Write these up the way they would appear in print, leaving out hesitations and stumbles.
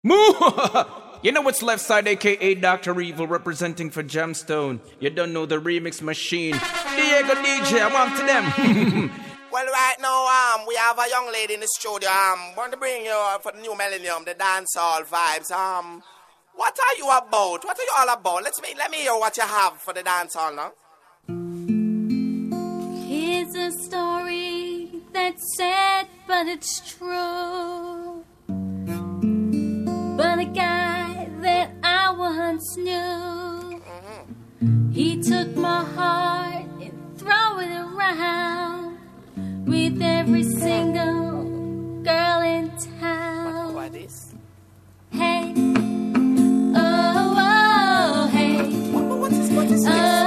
Moo! You know what's Left Side, aka Dr. Evil, representing for Gemstone. You don't know the remix machine. Diego DJ, I want to them. Well, right now, we have a young lady in the studio. Want to bring you for the new millennium, the dancehall vibes. What are you about? What are you all about? Let me hear what you have for the dancehall now. Here's a story that's sad, but it's true. But a guy that I once knew, he took my heart and threw it around with every single girl in town. What is? Hey, oh, oh, hey. What is this?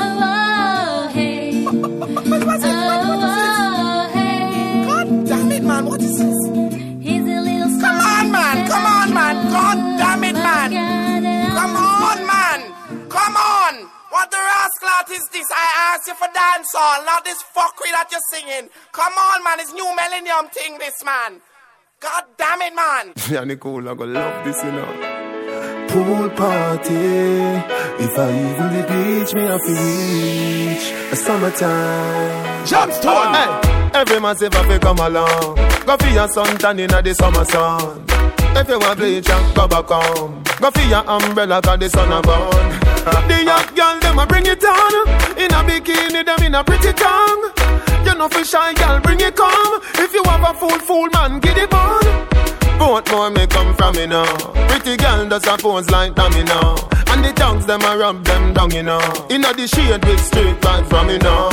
Oh, hey. What's it? Oh, hey. God damn it, man. What is this? Here's a little song. Come on, man. Come on, man. God damn it, man. Come on, man. Come on. What the rascal is this? I asked you for dancehall, not this fuckery that you're singing. Come on, man. It's new millennium thing, this, man. God damn it, man. Yeah, Nicole, I gonna love this, you know. Pool party. If I even the beach, me have to reach a summertime. Gemstone! Hey, every massive have to come along. Go for your suntan in the summer sun. If you want bleach, go back home. Go for your umbrella, cause the sun a burn. The young girl, them a bring it on. In a bikini, them in a pretty tongue. You know for shy girl, bring it come. If you have a fool man, get it on. Both more may come from me now. Pretty girl does a pose like dummy now. And the tongues, them a rub them down, you know. In a the shade with straight back from me now.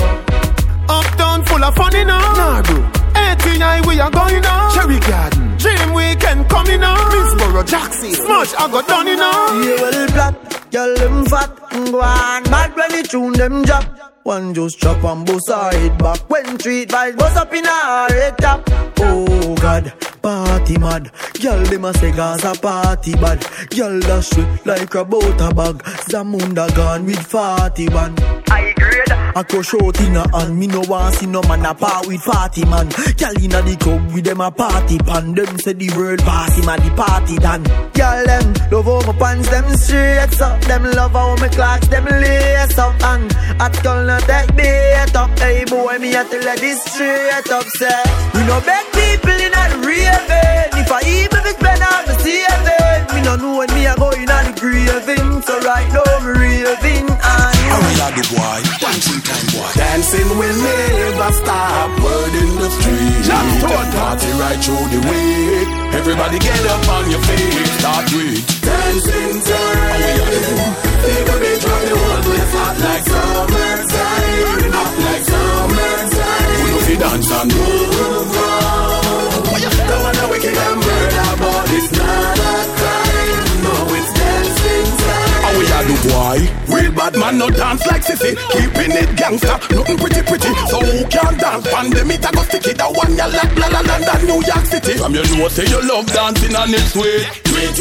Uptown full of fun, you know. Nah, bro. ATI, we are going now. Cherry Garden, Dream Weekend coming now. Minsboro, Jackson, Smush, I got done, you know. Yeah, well, black, girl, them fat. Go on, mad when they tune them drop. One just chop and bust her head back. When treat vibes bust up in her head top. Oh God, party mad. Girl, them a say Gaza party bad. Girl, that shit like a butter bag. Zamunda gone with 41. I grade. I crush out in her hand. Me no want see no man a part with 40 man. Girl inna the club with them a party pan. Them say the world pass him a the party done. Girl them love how my pants them straight up. Them love how my clocks them lace up. And at girl not take bait up. Hey boy me a tell her this straight up. Say we no beg people inna the raving. If I even if spend out the saving. Me no know when me a going on the graving. So right now me raving and I will the boy, dancing time boy. Dancing will never stop. Word in the street. Party right through the week. Everybody get up on your feet. Start with dancing time. We are the boy. People be drunk the whole place hot like summertime. Hot like summertime. We know fi dance and move on. Don't wanna wicked and murder, but it's not a crime. No, it's dancing time. We are the boy. Real bad man no dance like sissy. Keeping it gangster, nothing pretty. So who can dance? Pandemic I go stick it. That one ya like La La Land and New York City. From you know say you love dancing and it's sweet. Tweet.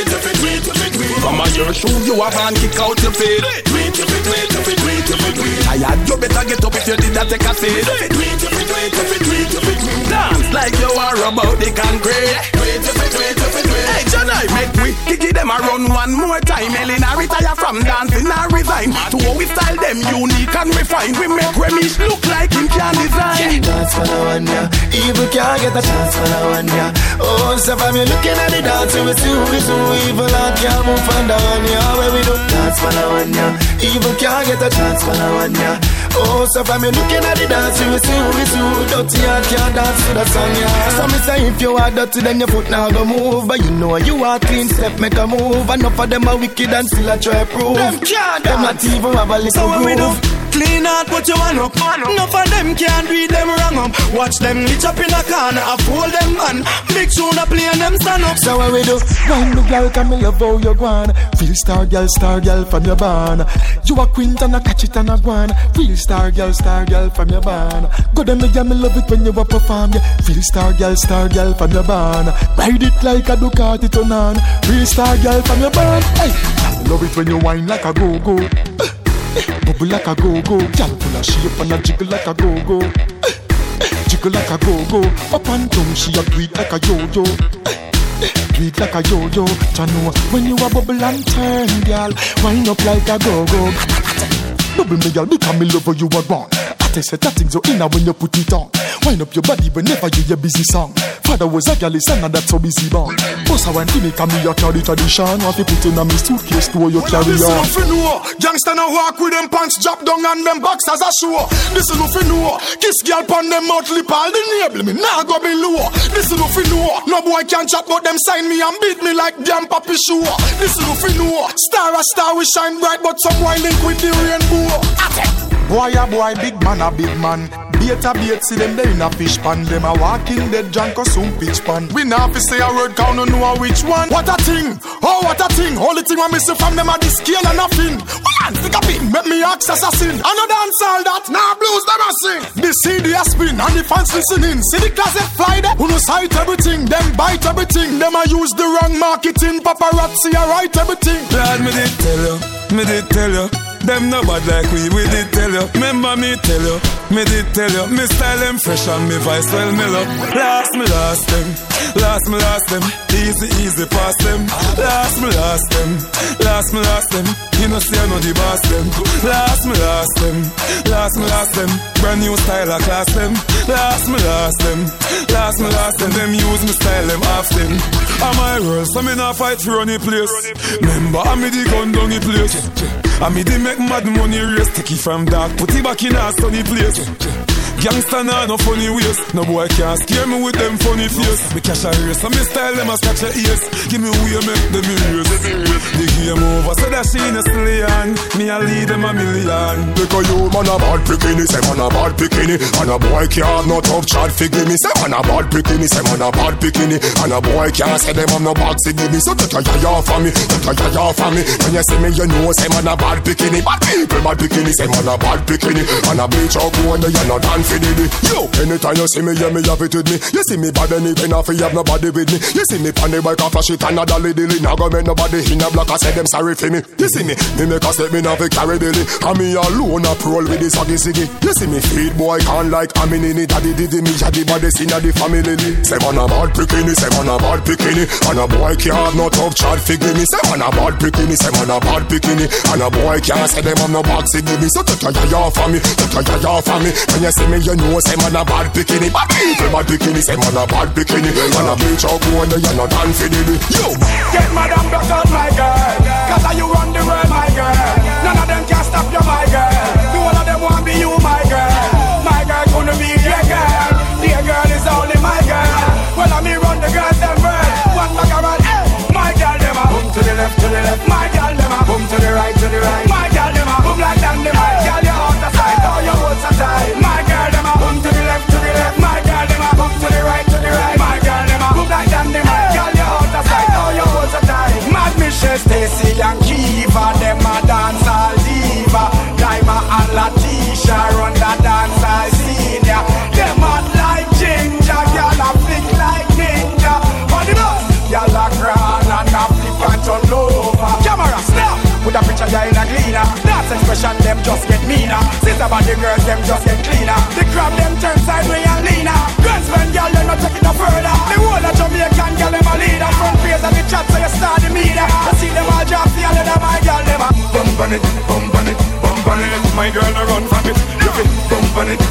From your shoes you have and kick out your feet. Tweet. I had you better get up if you did that take a seat. Tweet. Dance like you are about the concrete. Tweet. Hey John I make we kick them a run one more time. Elena retire from dancing and resign. To how we style them unique and refined. We make Remish look like him can design. Dance for the one, yeah. Evil can't get a chance for the one, yeah. Oh, so for me looking at the dance, we see who is who. Evil and can't move from the one, yeah. Where we do dance for the one, yeah. Evil can't get a chance for the one, yeah. Oh, so for me looking at the dance, we see who is who. Dirty and can't dance to the song, yeah. So me say if you are dirty, then your foot now go move. But you know you are clean, step make a move. Enough of them are wicked and still a try prove. Them can't dance. Them not even have a little so when we do clean out what you want up. Enough of them can't read them wrong up. Watch them lit up in a corner, I fold them man. Big tune a play and them stand up. So what we do? Wine the girl, come me love how you gwan. Feel star girl from your barn. You a quint and a catch it and a gwan. Feel star girl from your barn. Go them me love it when you a perform. Yeah. Feel star girl from your barn. Ride it like a Ducati turn on. Feel star girl from your barn. Hey, love it when you wine like a go-go. Bubble like a go-go. Girl full of shape and a jiggle like a go-go. Jiggle like a go-go. Up and down she a breathe like a yo-yo. it like a yo-yo. Chano, when you a bubble and turn, girl, wind up like a go-go. Bubble me, girl, because me love you a gone. I said that thing's so inner when you put it on. Wind up your body whenever you hear busy song. Father was a gal, son, and that's so busy born. Boss, I want to make me a carry tradition. Want to put in a me suitcase to your carry on. This is nothing new. Gangsta now walk with them pants drop down and them boxers a show. This is nothing new. Kiss girl pon them mouth lip all the enable me. Nah go below. This is nothing new. No boy can chat but them sign me and beat me like damn papi show. This is nothing new. Star a star we shine bright but some boy link with the rainbow. Boy a boy, big man a big man. Bait a bait, see them there in a fish pan. Them a walking dead drunk or some pitch pan. We now have to say a word count no know which one. What a thing, oh what a thing. Only thing I miss from them are the scale and nothing. Man, stick a pin, make me ask assassin. I know dance all that, now blues them a sing. The CD a spin and the fans listening. See the closet fly there, who no sight everything. Them bite everything, them a use the wrong marketing. Paparazzi a write everything. Lord, me did tell you. Them no bad like we did tell you. Remember me tell you, me did tell you. Me style them fresh and me voice well mellow. Last them. Easy pass them. Last me last them. You know see I know the boss them. Last me last them. Brand new style I class them. Last me last them. Them use me style them off them. I'm my world, so me not fight for any place. Remember I me the gun down the place. I me the make mad money race. Take it from dark, put it back in a sunny place. Gangsta nah no funny ways. No boy can't scare me with them funny face. Me cash a race, and me style them a scratch a ears. Give me way make them erase. The game over, so that she in a stallion. Me a lead them a million. Because you man a bad bikini, say man a bad bikini. And a boy can't no tough chat figure me. Say man a bad bikini, say man a bad bikini. And a boy can't say them have no box give me. So take a yaya for me, When you see me you know say man a bad bikini. Bad people bad bikini, say man a bad bikini. And a bleach out go under you not done. Yo, anytime you see me, yeah, me have it with me. You see me bad and even if you have nobody with me. You see me pan the bike off a shit and a dolly dilly. Now go make nobody in a block, I say them sorry for me. You see me make a step, me now fi carry belly. And me alone a roll with the saggy siggy. You see me feed boy can't like I'm in it. Daddy diddy me, daddy body sin of the family. Say man a bad bikini, And a boy can't have no tough chat figure me. Say man a bad bikini, And a boy can't say them have no box give me. So take a yaya for me, When you see me you know say man a bad bikini. Bad people bad bikini, say man a bad bikini. Man a bleach out go under you not done for the yo. Get mad and broke out my girl, cause you run the world my girl. None of them can stop you my girl. The one of them want be you my girl. My girl gonna be their girl. Their girl is only my girl. Well I me run the girls them world. One back around, my girl them a boom to the left, my girl them a boom to the right, my girl them a boom like them the my girl you out the side, all your words are tight. My girl them a boom to the left, my girl them a boom to the right, my girl them a boom like them the my girl you out the side, all your words are tight. Mad Michelle, Stacy and Kiva, them a dance all diva. Daima and Latisha run the dance all senior. Them mad like ginger, girl a flick like ninja. On the bus, girl a crawl and a flip and turn over. Camera snap, put a picture there in a cleaner. That's expression, them just get meaner. Since about the girls, them just get cleaner. The crowd, them turn sideways and leaner. Girls, when girl, they not take it no further. The whole of Jamaican girl, them a leader. Front page of the chat, so you start the media. I see them all drop the other, my girl, them a bump on it. My girl, no run from it. You fit bump on it.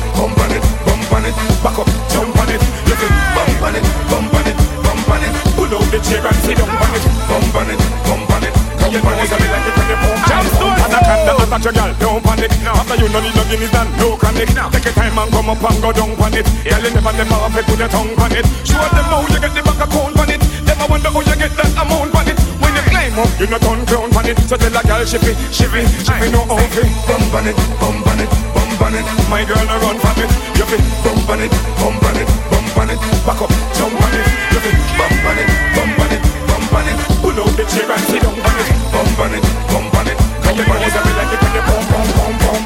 Back up, jump on it. You fit bump on it. Pull out the chair and sit down on it. Bump on it. Cause you know it's a bit like the pretty pump. And I can't attack your girl, don't panic. After you no need no guineas and no chronic. Take your time and come up and go down on it. Girl, you never have to put your tongue on it. Show them how you get the bank account on it. Them I wonder how you get that amount on it. When you climb up, you no turn crown on it. So tell a girl shippy, no outfit. Bump on it. My girl no run from it. You fit bump on it. Back up, jump on it. You fit bump on it. Pull out the chair and sit down on it. Bump on it. Cause your body's a bit like the pretty pump.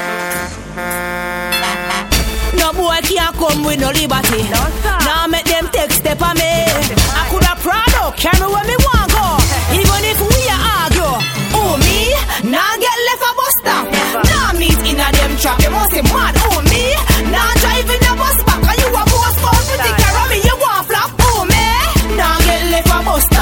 No boy can't come with no liberty. Now make them take step on me. I coulda Prado, carry where me want go. Even if we argue, oh me, now get left a bus stop. Now meet in a them trap, you must be mad. Oh me, now drive in a bus back, and you a boss for to take care of me. You want flop, oh me, now get left a bus stop.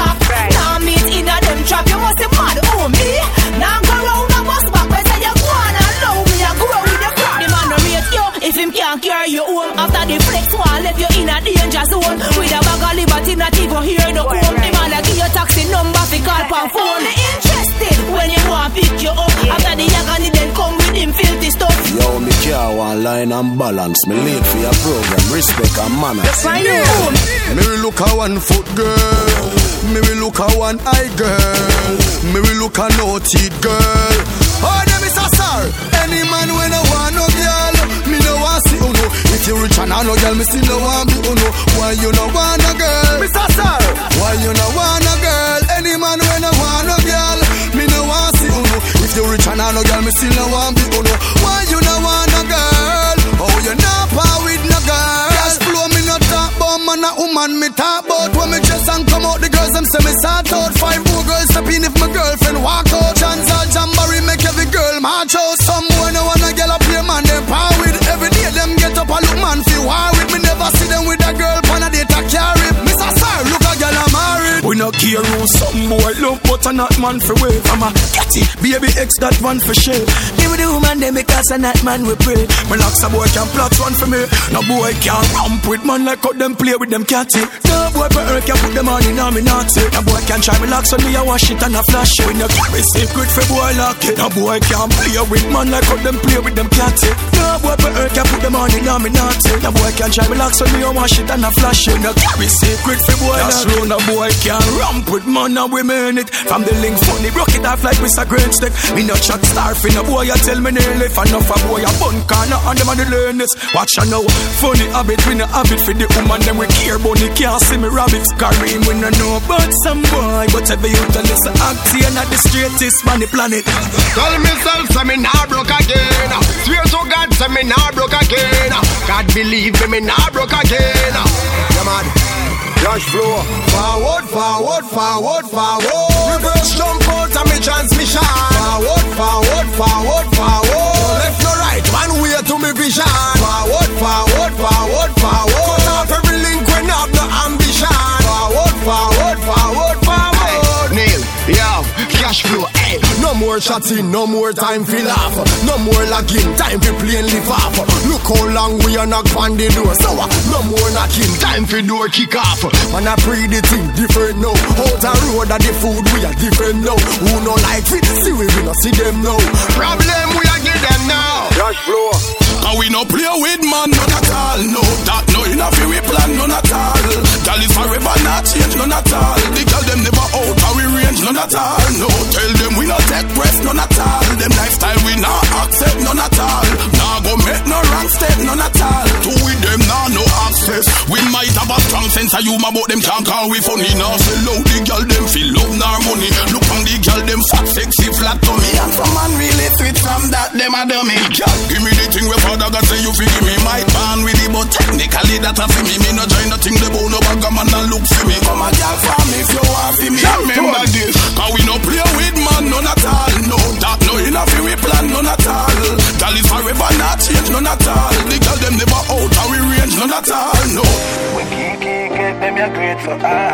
car one line and balance. Me late for your program, respect and manners. Yes, I know. Me will look a 1 foot girl. Me will look a 1 eye girl. Me will look a no teeth girl. Oh, them is a sir. Any man when I want no girl, me no want see uno. If you rich and I no girl, me still no want be uno. Why you no want a girl? Mr. Sir, why you no want a girl? Any man when I want no girl, me no want see uno. If you rich and I no girl, me still no want be uno. Why you no want a girl? Oh, you not power with no girl. Cash flow me no talk about man a woman me talk about. When me dress and come out, the girls them say me start out. 5 more girls step in if my girlfriend walk out. Chance or jamboree make every girl march out. Some boy no wanna get up here man they power with. Every day them get up and look man fi war with. Me never see them with a girl pan a date a carry. Mr. Sir, look a girl I'm married. We no care who some boy love but a not man for wave. I'm a catty, baby X that one for shell. Give me the woman them because a not man we pray. When locks a boy can plot one for me. No boy can ramp with man like how them play with them catty. No boy for earth can put them on in a me naughty. No boy can try me locks on me a wash it and a flash it. When you carry secret for boy lock it. No boy can play with man like how them play with them catty. No boy for earth can put them on in a me naughty. No boy can try me locks on me a wash it and a flash it. When you carry secret for boy lock it. No boy can ramp with man and we mean it. From the link funny broke it off like with a grain stick. Me no chat star for no boy you tell me nearly. For enough a boy a bun corner and them on the learners. Watch ya now, funny habit, we no habit for the woman, them we care bunny can't see me rabbits. Kareem, we no know about some boy, but every youth a listen acting at the straightest man the planet. Tell myself, say me nah broke again. Swear to God, say me nah broke again. God believe me nah broke again. Yeah man, cash flow, forward, forward, forward, forward. Reverse jump out of me transmission. Forward, forward, forward, forward. Left no right, one way to me vision. Forward, forward, forward, forward. Cut off every link when have no ambition. Forward, forward, forward, forward. Neil, yeah, cash flow, hey. No more chatting, no more time for laugh. No more lagging, time for plain live off. Look how long we are knock on the door. So no more knocking, time for door kick off. Man I pray the thing different now. Out the road and the food we are different now. Who no like it, see we no see them now. Problem we are give them now. Cash flow. And we no play with man, none at all. No, that no enough we plan, none at all. Girl is forever not change, none at all. The girl them never out, how we range, none at all. No, tell them we not take breath, none at all. Them lifestyle we not accept, none at all. Nah go make no wrong step, none at all. To with them nah no access. We might have a strong sense of humor, but them can't call we funny. Now sell out the girl them feel love nor money. Look on the girl them fat, sexy, flat tummy. And some man really sweet from that, them a dummy. Girl, give me the thing where Father God say you feel me. My band with it, but technically that a for me. Me no join nothing, the bone no bag a man and look for me. Come a girl for me if you want for me. Remember this, cause we no play with man, none at all. No, that no enough we plan, none at all. Girl is forever not change, none at all. The girl them never out, how we range, none at all. No. When Kiki get them, you're great for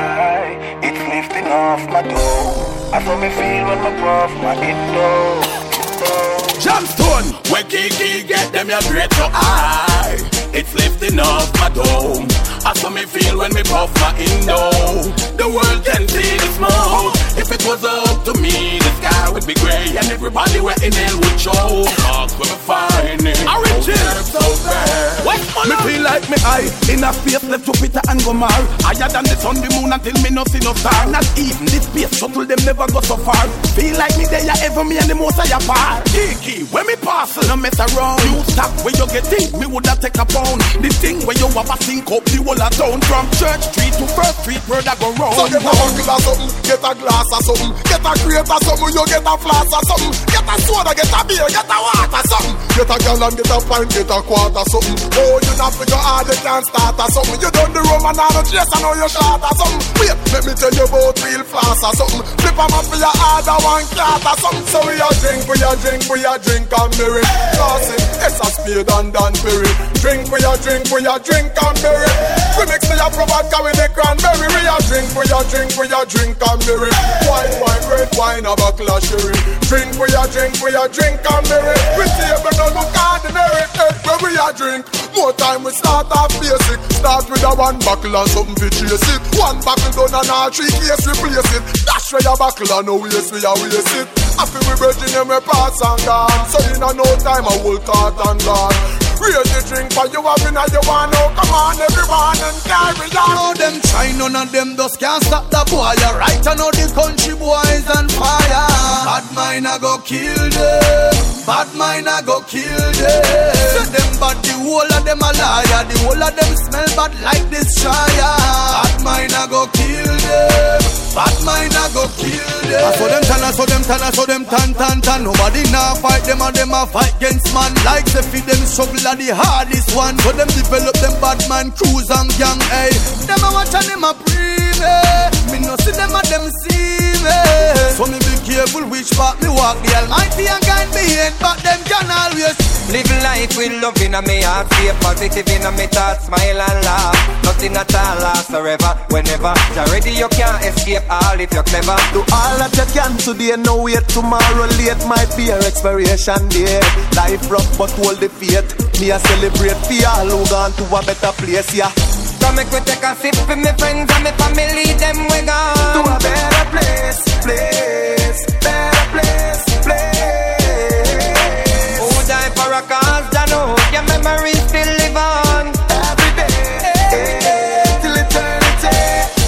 I. It's lifting off my door. I saw me feel when my puff my window. Jamstone, when Kiki get them, you're great for I. It's lifting off my dome. I saw me feel when me puff my window. The world can see the smoke. If it was up to me, the sky would be grey and everybody were in hell would show. Fuck when we find it. Origin so bad. Me feel like me eye in a space left to Peter and Gomar. Higher than the sun, the moon until me no see no star. Not even this space shuttle them never go so far. Feel like me there ever me and the most I apart. Kiki, when me pass, no mess around. You stop where you get in, me woulda take a pound. This thing where you have a sink up the whole of town. From Church Street to First Street, where that go round. So get a buckle or something, get a glass or something, get a crate or something, you get a flask or something, get a soda, get a beer, get a water something, get a gallon, get a pint, get a quarter something. Oh, you not figure hard, you can't start or something. You done the rum and all the chase, I know you short or something. Wait, let me tell you about real flask or something. Flip them up for your harder one cat or something. So we a drink, we a drink, we a drink and berry. Classy, it's a spade and Dan Perry. Drink, we a drink, we a drink and berry. We mix the apple vodka with the cranberry. We a drink, we a drink, we a drink and berry. White wine, red wine, a buckle of sherry. Drink, we a drink and berry. We table no look ordinary. Where we a drink, more time we start off basic. Start with a one buckle and something to chase it. One buckle done and all 3 case replace it. Dash where your buckle and no waste we a waste it. Happy we virgin and we pass and gone. So in a no time I will cut and gone. Raise the drink for you up in you want to. Come on everyone and carry on. Know them try, none of them just can't stop the boy. Right, I know the country boys on fire. Bad mind I go kill them. Bad mind I go kill them. Say them bad, the whole of them a liar. The whole of them smell bad like destroyer. Bad mind I go kill them. Bad mind I go kill them. I saw them tan, I saw them tan, I saw them tan. Nobody now fight them and them a fight against man. Like they feed them struggle are the hardest one. So them develop them bad man crews and gang. Hey, them a watch and them a pray me. Me no see them and them see me. So me be careful which part me walk. The Almighty and guide me in, but them can always live life with love in a me heart. Stay positive in a me thoughts, smile and laugh. Nothing at all lasts forever. Whenever you're ready you can't escape all if you're clever. Do all that you can today, no wait tomorrow late. Might be your expiration date. Life rough but hold the faith. Me a celebrate for all who gone to a better place, yeah. So make we take a sip for me friends and me family, them we gone to a better place, better place. Who die for a cause, I know your memories still live on. Every day, till eternity.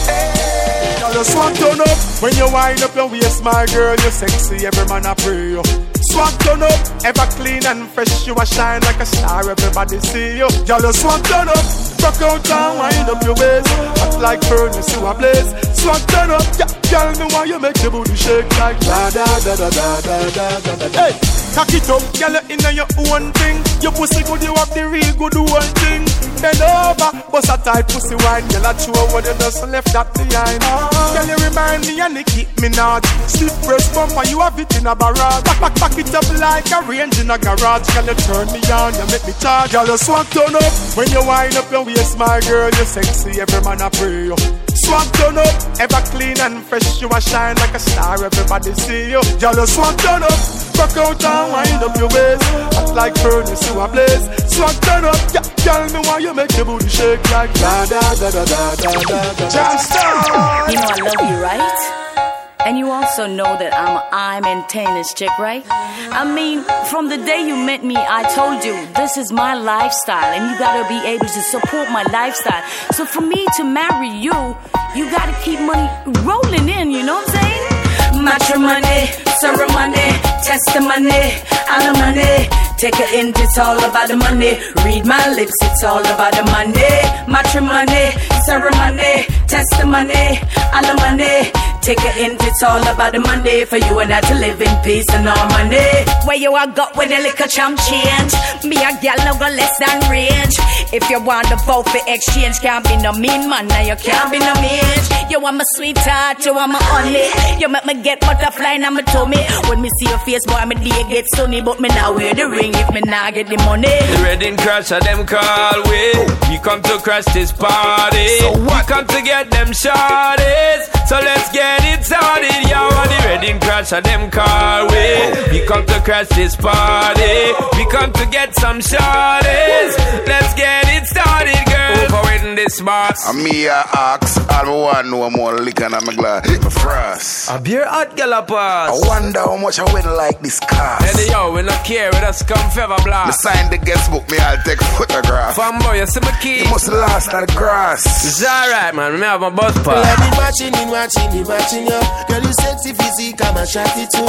Now you swag turn up, when you wind up your waist, my girl, you're sexy, every man a pray you. Swag turn up, ever clean and fresh, you a shine like a star, everybody see you. Y'all you swag turn up, rock out and wind up your waist, act like furnace you a blaze. Swag turn up, yeah, girl me why you make the booty shake like da da da da da da da da. Hey, cock it up, girl you inna your own thing. Your pussy good, you have the real good one thing. Bend over, bust a tight pussy wine, girl I chew over the dust and left that behind. Girl you remind me and you keep me not. Stiff breast bumper, you have it in a barrage. Back it up like a range in a garage. Girl you turn me on, you make me charge. Girl you swag turn up, when you wind up your waist, my girl you sexy, every man a pray you. Swag turn up, ever clean and fresh, you a shine like a star, everybody see you. Girl you swag turn up, rock out and wind up your waist, act like furnace you a blaze. Swag turn up, yeah, girl me why you make the booty shake like da da da da da da da. Jamstone. You know I love you, right? And you also know that I'm a maintenance chick, right? I mean, from the day you met me, I told you, this is my lifestyle, and you gotta be able to support my lifestyle. So for me to marry you, you gotta keep money rolling in, you know what I'm saying? Matrimony, ceremony, testimony, alimony. Take her in, it's all about the money. Read my lips, it's all about the money. Matrimony, ceremony, testimony, alimony. Take her in, it's all about the money. For you and I to live in peace and harmony. Where you are got with a liquor chump change. Me a gal no go less than range. If you want to vote for exchange, can't be no mean man, now you can't be no mean. You want my sweetheart, you want my honey. You make me get butterfly in my tummy. When me see your face, boy, my day get sunny. But me now wear the ring if me now get the money. The wedding crash of them call we. We come to crash this party. So what? We come to get them shawties. So let's get it started, yo. On the wedding crash of them call we. We come to crash this party. We come to get some shawties. Let's get it started, girl. For waiting this boss. And me ask, all I want know more liquor in my glass. My frost. A beer hot gallopers. I wonder how much I win like this car. Hey yo, we not care, we just come fever blast. Me sign the guest book, me I'll take photograph. Fanboy, you see my key. You must last on the grass. It's alright, man, me have my bus pass. Well, I've been watching you. Girl, you sexy physique, I'm a shot it too.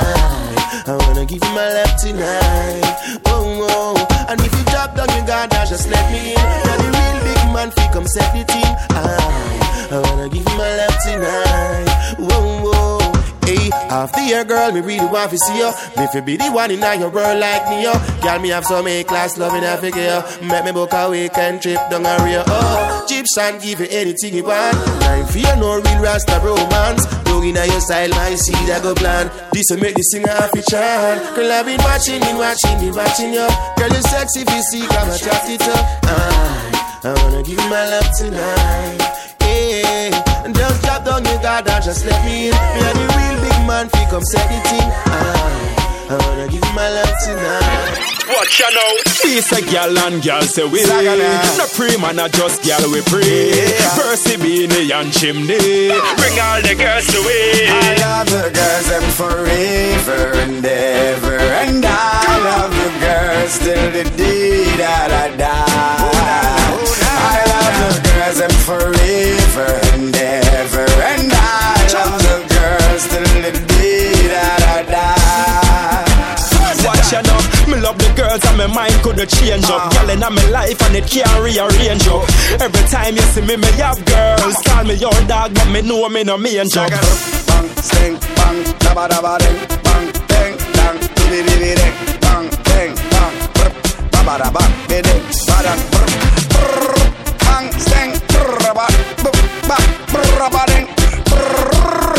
I wanna give you my love tonight. Oh, oh. And if you drop down your guard, just let me in. You're the real big man, fi come set the team. I wanna give you my love tonight. Whoa, whoa. Hey, after your girl, me really want to see you. Me fi be the one in your world like me, yo. Girl, me have some A-class love in Africa, yo. Make me book a weekend trip down a Rio. Oh, Egyptian give you anything you want. I fear no real Rasta romance. Don't in your style, my seed I go plan. This will make this thing half a chant. Girl, I've been watching you. Girl, you sexy physique, I'm attracted to. I wanna give you my love tonight. Yeah. And just drop down your guard and just let me in. Me and the real big man, fi come set the thing. I wanna give you my love tonight. Watch you know. This a gal and gal say we. No pre-man, a just gal we pray. Percy Beanie and Chimney. Bring all the girls to we. I love the girls them forever and ever. And I love the girls till the day that I die. I love the girls and forever and ever, and I love the girls till the day that I die. Watch you know, me love the girls and my mind couldn't change up. Girl in my life and it can't rearrange up. Every time you see me have girls. Call me your dog, but me know me no main job. Bang, sting, bang, dabba dabba ding, bang, ding, dang, dibby dibby ding, bang, ding, bang, brr, dabba dabba, ding, badang, brr, brr, bang, sting, brr, dabba, brr, dabba ding, brr.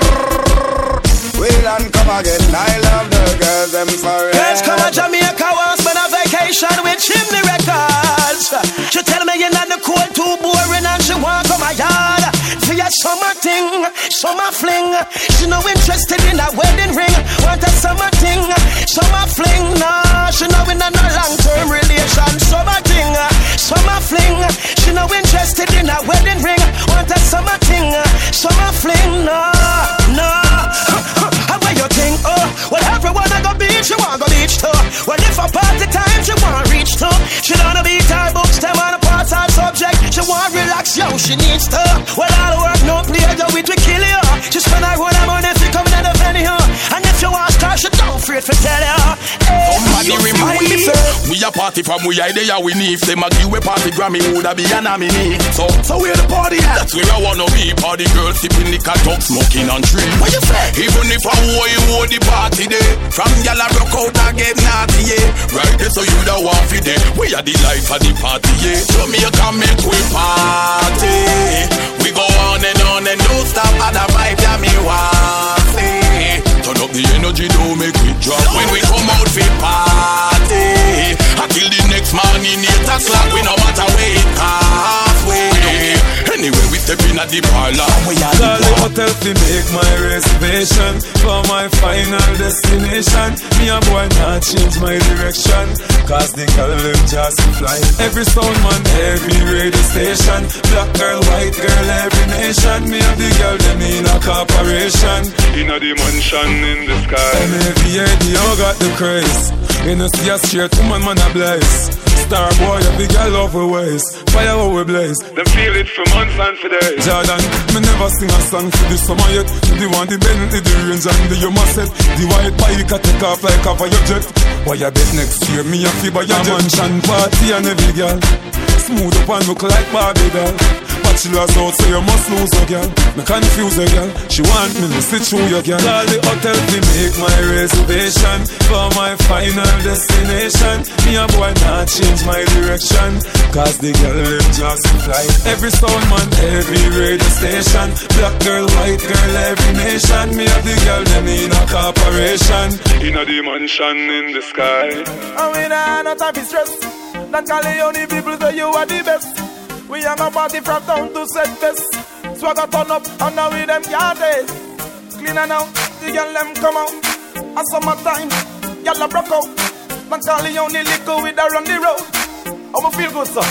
Wheel and come again, I love the girls them forever. Girls come to Jamaica once, spend a vacation with Chimney Records. She tell me you're not the cold, too boring, and she want come my yard. For your summer thing, summer fling. She no interested in a wedding ring. Want a summer thing, summer fling. Nah, she no in a no long-term relation. Summer thing, summer fling. She no interested in a wedding ring. Want a summer thing, summer fling. Nah, nah. How you think? Oh, well everyone I go beach, she want go beach too. Well if a party time, she want reach too. She don't beat her books, them on the parts her subject. She want relax, yo, she needs to. Well all the work, no play, yo, it will kill you. She spend her own money if you come in the penny, and if you want star, she don't afraid to tell you. Hey, somebody remind me, sir. We a party from we idea we need. Them a give we party Grammy, woulda be a nominee. So where the party at? That's where I wanna be. Party girls sipping liquor, talk, smoking on tree. What you say? Even if I hold the party day, from y'all a rock out and get naughty, yeah. Right there, so you don't want for day. We are the life of the party, yeah. Jamaica make we party. We go on and don't stop at the vibe that me want see. Turn up the energy, don't make it drop. When we come out for party, until the next morning 8 o'clock, we no matter where it halfway. Anyway, we step in at the parlor. Call the hotel to make my reservation for my final destination. Me a boy not change my direction, cause the girl them just fly. Every sound man, every radio station. Black girl, white girl, every nation. Me and the girl them in a corporation. In a dimension in the sky. MAVADO got the craze. You know see a straight woman, man a blaze. Star boy, a big girl over waist. Fire how we blaze. Them feel it for months and for days. Jordan, me never sing a song for the summer yet. The one, the Bentley, the range and the Yuma set. The white bike a take off like a fire jet. Why you bet next year me a fee buy a mansion party and every girl smooth up and look like Barbie doll. Bachelor's out, so you must lose a girl. Me confuse a girl, she want me to sit through your girl. Call the hotel to make my reservation for my final destination. Me a boy not change my direction, cause the girl them just fly. Every sound man, every radio station. Black girl, white girl, every nation. Me have the girl them in a corporation. In a dimension in the sky. And we nah not have stress. That Calioni people say you are the best. We have a party from town to set best. Swagger turn up and now we them can't taste. Cleaner now, the girl them come out. At summertime, y'all a broke out. That Calioni liquor with her on the road. How we feel good, sir?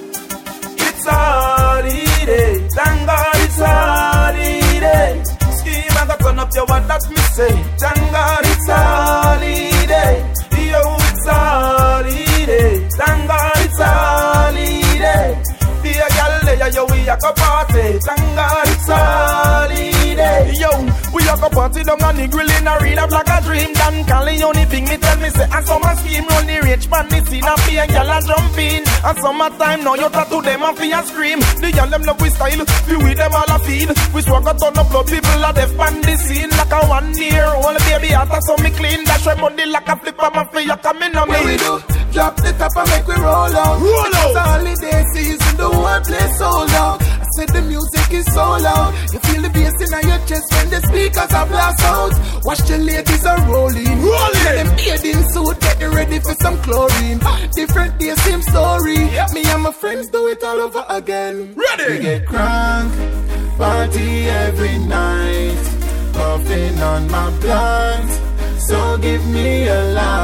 It's holiday, thank God it's holiday. Scheme and turn up your what that me say. Thank God it's holiday. Yo, it's holiday. Thank God it's holiday. Be a gal there, yo, we a go party. Thank God it's holiday. Yo, we a go party down on the grill in arena like a dream. Dan Calioni thing me tell me say, and summer scheme run the rich man, me see na be a gal a jump in. And summertime now you tattoo them and fi a scream. The gal them love we style, we with them all a feed. We swag a ton of blood, people a deaf pan the scene. Like a 1 year old baby after so me clean. Dash my money like a flipper, my fi a coming on me. What we do? Drop the top and make we roll out. Roll out. It's holiday season, the whole place sold out. I said the music is so loud. You feel the bass in your chest when the speakers are blast out. Watch the ladies are rolling. Rolling. Let them bathing suit, getting ready for some chlorine. Different day, same story. Yep. Me and my friends do it all over again. Ready. We get crunk, party every night. Puffing on my blunt. So give me a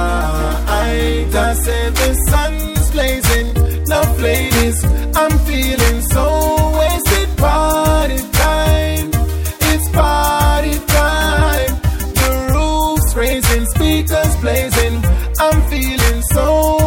light. I say the sun's blazing, love ladies, I'm feeling so wasted. Party time, it's party time. The roof's raising, speakers blazing, I'm feeling so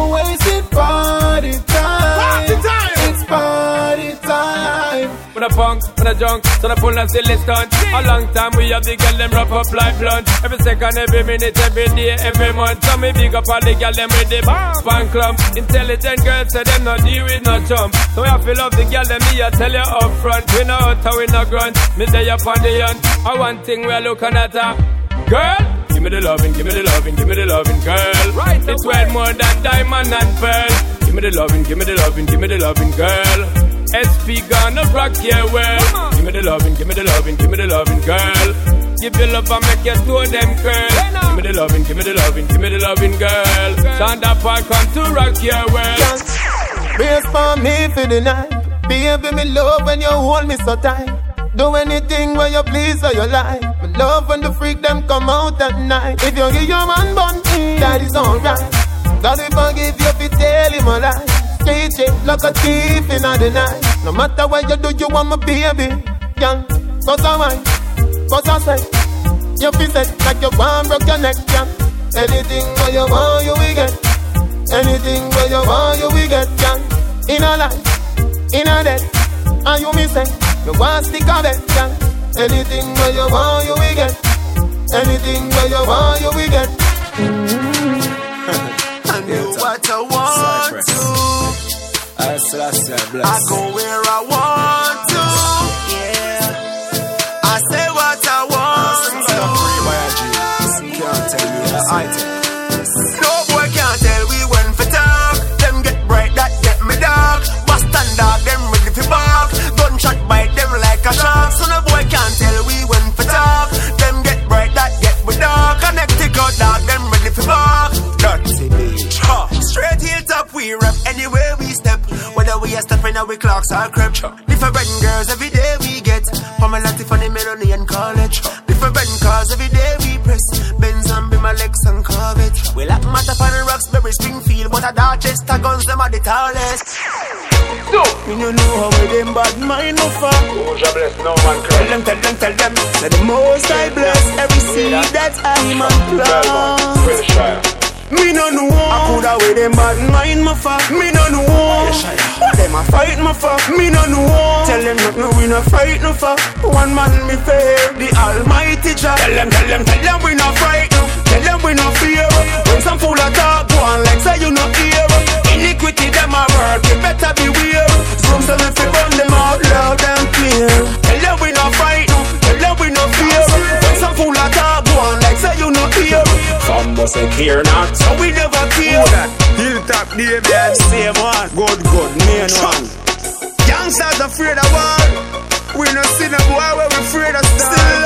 a junk, so they pull a silly stunt. A long time we have the girl them wrap up like blunt. Every second, every minute, every day, every month. So me big up all the girl them with the fan clump. Intelligent girls say them not deal with no chump. So I feel love the girl them me I tell you up front. We no out and we no grunt. Me say up on the hunt. One thing we're looking at her. Girl, give me the loving, give me the loving, give me the loving, girl. Right, it's well more than diamond and pearl. Give me the loving, give me the loving, give me the loving, girl. SP gonna rock your world. Give me the loving, give me the loving, give me the loving, girl. Give your love and make your toe them curl. Give me the loving, give me the loving, give me the loving, girl. Shonda Paul come to rock your world. Brace for me for the night. Baby, me love when you hold me so tight. Do anything where you please or you like. Me love when the freak them come out at night. If you give your man bun, that is alright. God will forgive you if you tell him a lie. Straight shit like a thief in the night. No matter what you do, you want my baby. Young, cause I mind, cause I say you feel set like you want broke your neck, young. Anything where you want, you will get. Anything where you want, you will get, young. In a life, in a death. And you me say, you want stick of it, young. Anything where you want, you will get. Anything where you want, you will get. I do what I want to. I go where I want to. Yeah. I say what I want to. Can't tell me no boy can't tell we when for talk. Them get bright, that get me dark. Boston dog, them ready for bark. Gunshot bite them like a shark. So no boy can't tell we when for talk. Them get bright, that get me dark. Connecticut dog, them ready for bark. Dirty bitch. Straight heel top, we rap anywhere we step. Whether we are stepping or we clocks or crep. Different girls every day we get. Pamela Tiffany Melanie and college. Different cars every day we press. Benz and be my Lex and Corvette. We like Matapon and Roxbury Springfield, but a Dorchester guns them are the tallest. No, me no know how we them bad mind no far. Bless no man cry. Tell them. That the most I bless every seed that I'm a plant. Me no know. I coulda with them bad mind my fuck. Me no know. But them a fight my fuck. Me no know. Tell them nothing we no fight no fuck. One man me fair, the Almighty Jah. Tell them we no fight no. Tell them we no fear. When some fool a talk, go on like say you no hear. Iniquity them a work, you better beware. Some say if you run them out loud and clear. Tell them we no fight no. Tell them we no fear. When some fool a talk, go on like say you no hear. Some must say care not. So we never care. Hilltop David, same one. Good, main one. Youngsters afraid of war. We no see no boy where we afraid of star. Still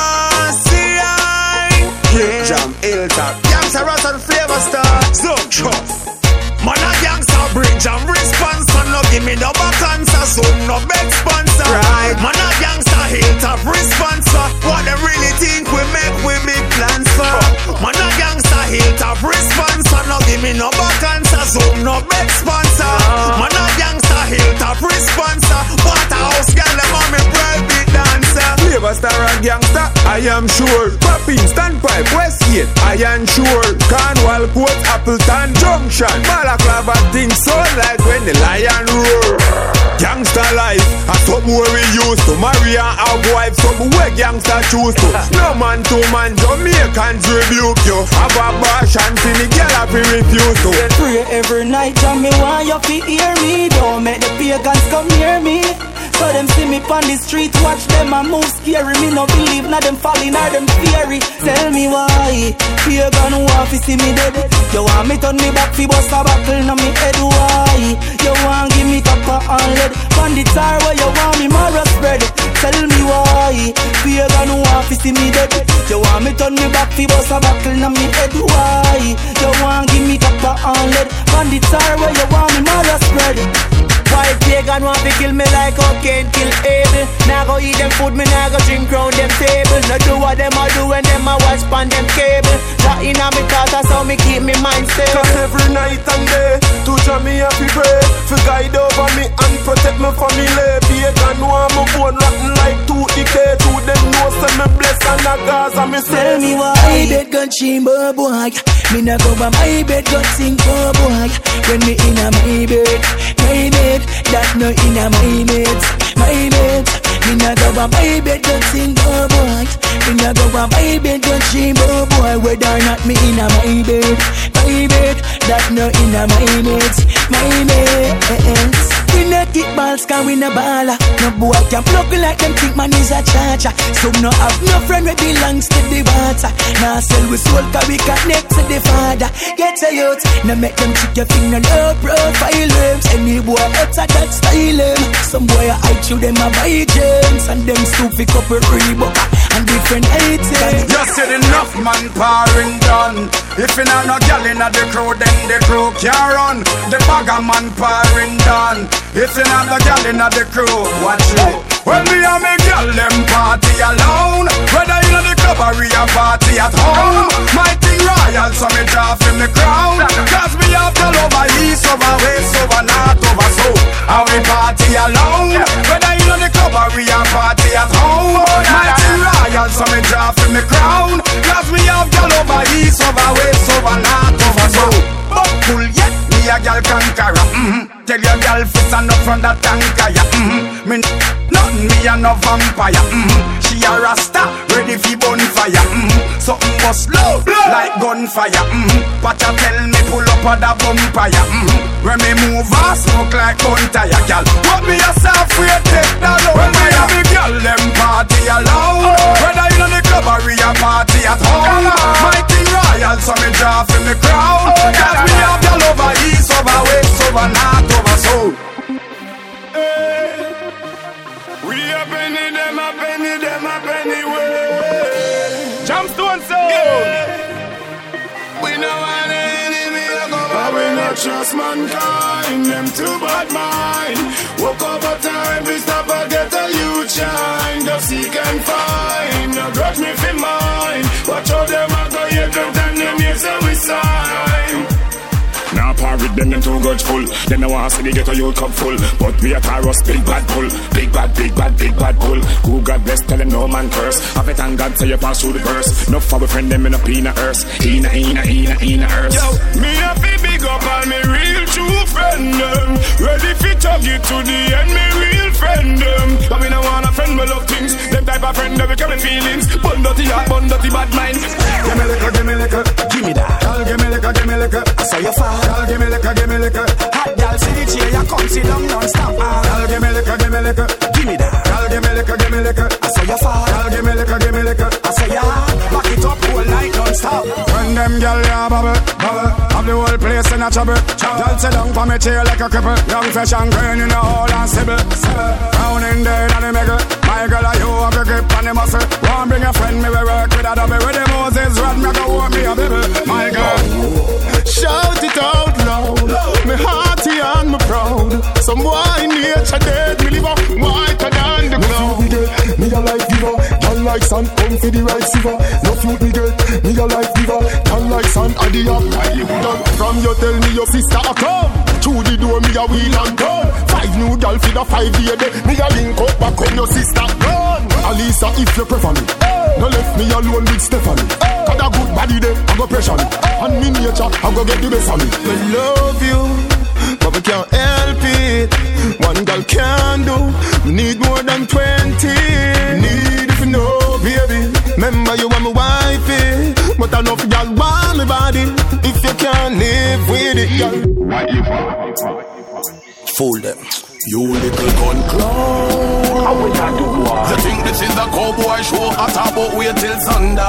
see I. Yeah. Jam Hilltop. Youngster Ross and Flavor Star. Zone Trust. Man a youngster bring jam response. No give me no back answer. So no beg sponsor. Right. Man a youngster Hilltop response. What they really think we make we big plans for. Man a youngster Hilltop response. No give me no back answer. So no beg sponsor. Man a youngster Hilltop response. Waterhouse girl them on me private dancer. Flavor Star and gangster, I am sure. Popping, Standpipe, Westgate, I am sure. Cornwall, Port, Appleton, Junction, Balaclava, things so like when the lion roar. Gangster life, a something where we used to. Marry and have wife, something where gangster choose to. No man to man, Jamaican rebuke you. Have a bash and see me girl have to refuse to. Pray every night, and me want you to hear me. Don't make the pagans come near me. So them see me on the street, watch them and move scary. Me no believe na them falling or them theory. Tell me why, pagan want to see me dead. You want me turn me back fi bust a buckle na me head. Why, you want give me copper and lead. Bandits are where you want me more spread. Tell me why, pagan want to see me dead. You want me turn me back fi bust a buckle na me head. Why, you want give me copper and lead. Bandits are where you want me more spread. Why pagan want to kill me like cocaine kill Abel? Now go eat them food, me now go drink round them table. Now do what them a do when them a watch pan them cable. That inna me thoughts, that's how me keep me mind stable. Cause every night and day, to Jah me have to pray. For guide over me and protect me family. Pagan want me bone rotten like tooth decay. To them know say me bless and a Gaza me say. Tell me why my bed gun chamber boy. Me nah go by my bed gun sing for boy. When me inna my bed, that no inna my bed, Me nah go and buy bed, don't sing, oh boy. Me nah go and buy bed, don't dream, oh boy. Whether or not me in a my bed, that no in a my bed. We not kick balls, can we no baller. No boy can plug like them think man is a cha-cha. Some no have no friend we belongs to the water. Now sell we soul cause we connect to the father. Get a youth, now make them check your finger low profile them. Any boy outside that style them. Some boy I chew them a buy gems. And them soup pick up a Reebok and different items. Just said enough man powering done. If you not no girl in the crew, then the crew can't run. The bagger man powering done. If you not no girl in the crew, watch you. When me and me girl them party alone, whether in the club or a party at home, my thing royal so me draw from the crown. Cause me have all over east, over west, over north, over south. And we party alone, whether in the club or a party at home, my thing royal so me draw from the crown. Cause me have all over east, over west, over north, over south. But cool yet, me a girl conqueror. Tell your girl fi stand up from that tanker, yeah. Me nothing, me a no vampire. She a rasta, ready fi bonfire. Something bust low, like gunfire. Pacha tell me pull up at the bumpire. When me move on, smoke like gun tire, girl. Put me yourself, we take that low. When me and me girl, them party alone. Whether you in the club or a party at home, my thing royal, so me draw from the crown. Cause me have y'all over east, over west, over north, over south. We a penny, them a penny, them a penny way. Jumpstone sound. We know an enemy a go, but we not trust mankind. Them too bad mind. Woke up a time, we stop and get a youth shine. Go seek and find. No grudge me for mine. Watch how them a go, you don't and them years and we sign. Now par with them too grudgeful. Then I want to see the ghetto youth cup full. But we a Taros, big bad pull. Big bad pull. Who God bless, tell them no man curse. Have it and God say you pass through the verse. No for we friend them in a peanut earth. Ina earth. Yo, me a fi big up all me real true friend them. Ready fi chug you to the end, me real friend them. But we no want a friend we love things. Them type of friend that we carry feelings. Bun dirty heart, bun dirty bad mind. Give me liquor, give me that. Girl, give me liquor, I saw you fall. Girl, give me liquor. Hot girl, see the chair, you come sit down non-stop. Girl, give me liquor, give me that. Girl, give me liquor, I saw you fall. Girl, give me liquor, I saw you back it up all night non-stop. When them girl ya bubble, have the whole place in a trouble. Girl sit down for me chair like a cripple. Young fresh and green in the hole and sibble. Round in there and the middle. My girl, you have the grip on the muscle. Won't bring a friend, me we work with a double. With the Moses rod, me go walk me a bibble. My girl, shout it out loud. Me hearty and me proud. Some boy nature dead. Me live up whiter than the cloud. Me a life giver. Girl like sun, come for the right silver. No fruit me get. Me a life giver. Girl like sun, at the up. From you tell me your sister a come. Through the door me a wheel and come. 5 new girl for the 5 baby. Me a link up back on your sister. Run. Alisa if you prefer me. No left me alone with Stephanie. Got a good body there, I go pressure me. And me nature, I go get the best of me. We love you, but we can't help it. One girl can do, we need more than 20. Need if you know, baby. Remember you are my wifey, but enough y'all want me body. If you can't live with it, y'all. Fool them. You little gun clown. How will I do what? You think this is a cowboy show? I talk about wait till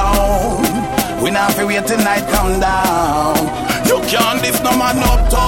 sundown. We not fi wait till night come down. You can't this no man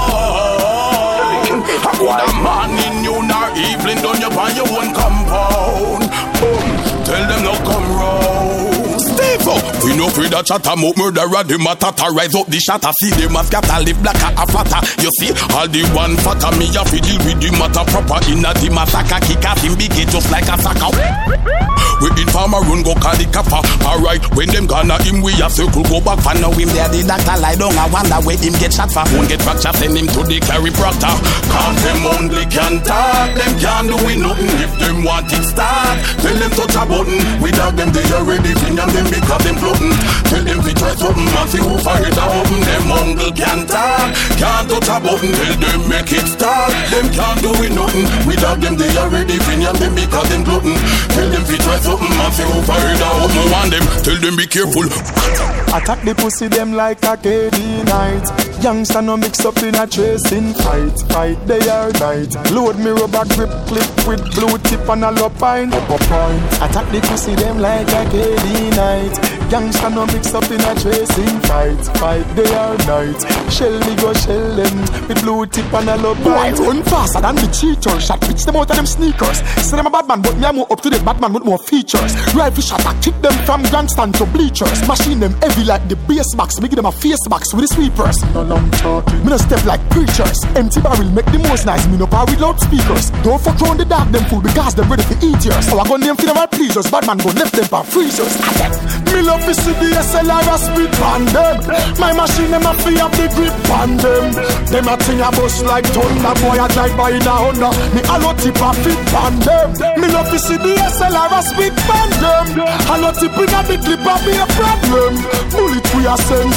uptown. I got a man in you nor evening done you on your own compound. Tell them no come round. Steve up. We no free that chatter mouth murderer the matata. Rise up the shatter. See them as scatter live black a flatter. You see all the one fatter me a fi deal with the matter proper. Inna the massacre kick at him big just like a sucker. We informer run go call the kappa. Alright when them gonna him we a circle go back for now him there the doctor lie down I wonder where him get shot for. Won't get fracture send him to the chiropractor. Cause them only can talk. Them can't do it nothing if them want it start. Tell them touch a button. We dog them they already thing and them because them floating. Tell them we try try something and see who fight a open. Them uncle can't talk, can't touch a button. Tell them make it start. Them can't do it nothing. Without them they already finish them because them glutton. Tell them fi try something and see who fight a open. Want them, tell them be careful. Attack the pussy them like a KD night. Youngster no mix up in a chasing fight. Fight day or night. Load me rubber grip clip with blue tip and a lopine. Up a point. Attack the pussy them like a KD night. Youngster no mix up in a chasing fight. Fight day or night. Shell me go shell them with blue tip and a lopine. Boy run faster than the cheaters. Shot pitch them out of them sneakers. Say them a bad man but me a more up to the bad man with more features. Rifle shot I kick them from grandstand to bleachers. Machine them heavy like the bass box. Me give them a face box with the sweepers. No long talking. Me no step like preachers. Empty barrel make the most nice. Me no power with loudspeakers. Don't fuck around the dark them fool because them ready to eat yours. So I gun them funeral pleasers. Bad man go left them for freezers. Me love to see the SLR a speed on them. My machine them a free up the grip on them. Them a thing a bust like thunder. Boy a drive by in a Honda. Me allo tip a fit on them. Me love to see the SLR a speed on them. Allo tip in a the clip a be a problem. Bullet we a send.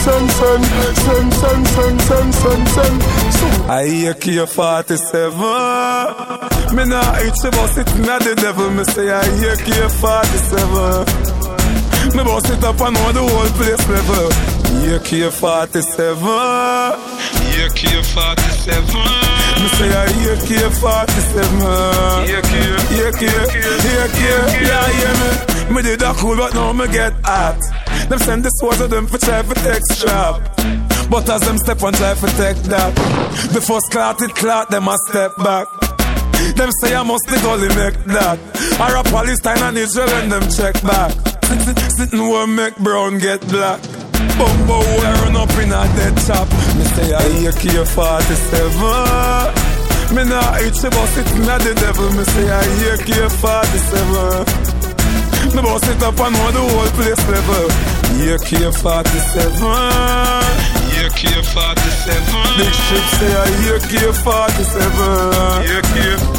I hear K47. Me nah itch about it, me the devil. Me say I hear K47. Me boss it up and know the whole place level. Hear K47. Hear K47. Me say I hear K47. Hear K. Yeah, hear me. Me did that cool, but now me get hot. Them send the swords of them for try for take strap. But as them step on try for take that, the first clot them a step back. Them say I must the gully make that. Arab Palestine and Israel and them check back. Sitting where make brown get black. Bumbo we run up in a dead chop. Me say I hear K47. Me nah itch about it, me the devil. Me say I hear K47. Me boss it up and know the whole place level. Hear K47. Hear K47. Big ship say I hear K47. Hear K.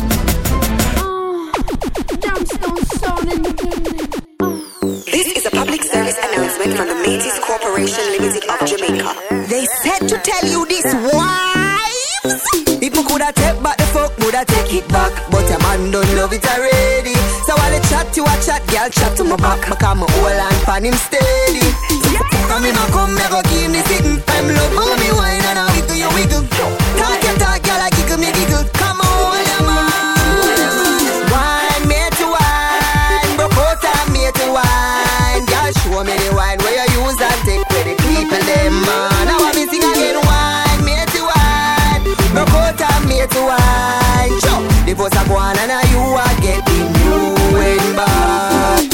Jamstone sound in the building. This is a public service announcement from the Métis Corporation Limited of Jamaica. They said to tell you this, wives. People coulda take back the fuck, woulda take it back, but a man don't love it already. So while I chat, you a chat, girl chat to my back. Because my whole hand pan him steady. Come in, come, never give me sitting. I'm love, hold me wine and I wiggle, you wiggle. Talk, you talk, girl, I giggle, me giggle. Come on, man. Wine, me to wine. Broke out and me to wine. Girl, show me the wine where you use and take where the people them, man. Now I'm sing again, wine, me to wine. Broke out and me to wine. Sure, the boss a go on and you are getting new and back.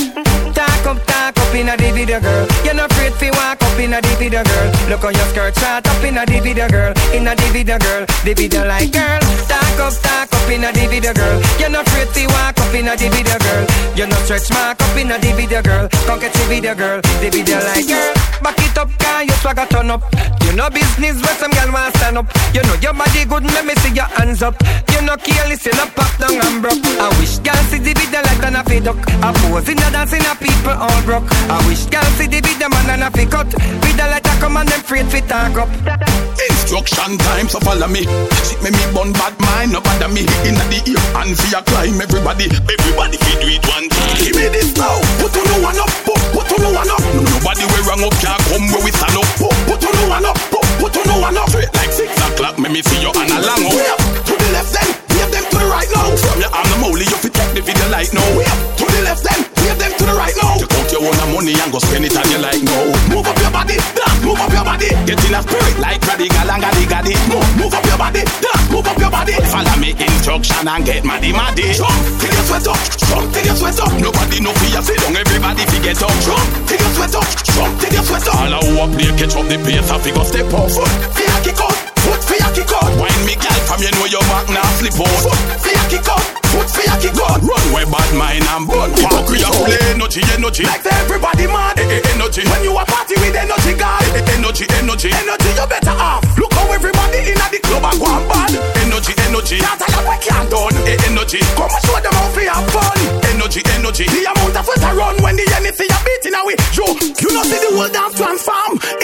Talk up in a the video, girl. You're not afraid to walk up in a the video, girl. Look on your skirt, shot up in a the video, girl. In a the video, girl. The video like girl. Talk up in a the video, girl. You're not afraid to walk up in a the video, girl. You're not stretch mark up in a the video, girl. Come get the video, girl. The video like girl. Back it up, car, you swagger turn up. You know business where some girl want stand up. You know your body good, let me see your hands up. You know careless, you know pop down and broke. I wish girl see the video like an a feed duck. I pose in a dancing a people all broke. I wish girl see the video man and a fi cut. Video like a come and them afraid fi talk up. Instruction time, so follow me. Sit me bun bad mind, no bother me. In the ear and fi a climb everybody. Everybody fi do it one time. Give me this now. Put on no one up, put on no one up. Nobody will wrong up, can't come where we stand up. Put on no one up, put on no one up. Straight like 6 o'clock, make me see you and a long way up. To the left then, wave them to the right now. From your arm the molly, you fi take the video like no. Way up, to the left then, wave them to the right now. Take out your own money and go spend it on you like no. Move up your body, dance, move up your body. Get in a spirit like Radigal and Gadi. Move up your body, dance, move up your body. Follow me instruction and get maddy. Jump till you sweat up, jump till you sweat up. Nobody know for you, sit down, everybody fi get up. Jump till you sweat up, jump till you sweat up. All I walk there, catch up the pace, I fi go step up. Foot fi a kick out, foot fi a kick out. Wine me girl from you know your back now slip out. Foot fi a kick out, foot fi a kick out. Run where bad mind and bun. Walk with your play, energy. Like everybody mad, energy. When you a party with energy, God. Energy, you better off. Look how everybody in the club are going bad. Energy. Can't tell you what can't done. Energy, come and show them how we have fun. Energy. The amount of sweat I run when the NC are beating away. You know see the whole dance transform.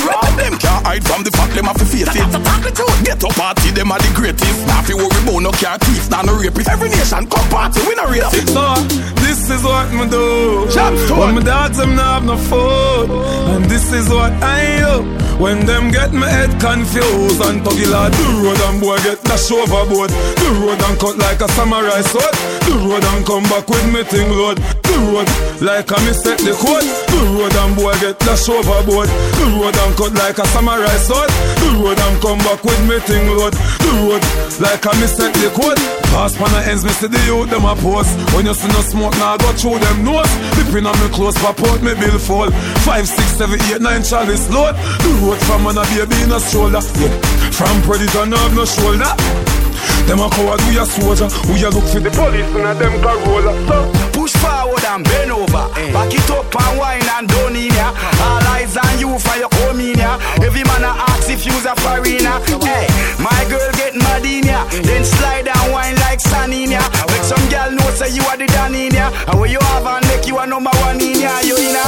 Them can't hide from the fact them have to face it. Get up party, them are the greatest. Now if you worry about no car thief, now no rapist. Every nation come party, we no race. So, this is what me do. When my dogs them not have no food. And this is what I do. When them get my head confused. And tuggy lad, the road and boy get dash overboard. The road and cut like a samurai sword. The road and come back with me thing load. The road like a mistake the code. The road and boy get dash overboard. The road and cut like a samurai sword. The road and come back with me thing load. The road like a mistake the code. Pass pan the ends, me see the youth them a post. When you see no smoke, now go through them nose. Dipping on me close, pop out me bill fall. 5, 6, 7, 8, 9 chalice load. The road from man a baby in a stroller. Yeah. From predator no have no shoulder. Them a coward, we a soldier. We a look for the police and them Corolla. Push forward and bend over. Back it up and wine and down in ya. All eyes on you for your home in ya. Every man a ask if you's a foreigner. Hey, my girl get mad in ya. Then slide and wine like sun in ya. Make some girl know say you are the dan in ya. And when you have and make you a number one in ya. You in a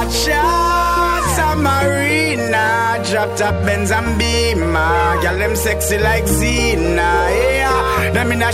Cha-cha, Marina. Drop top Benz and Beamer. Girl them sexy like Zena. Yeah. Them in a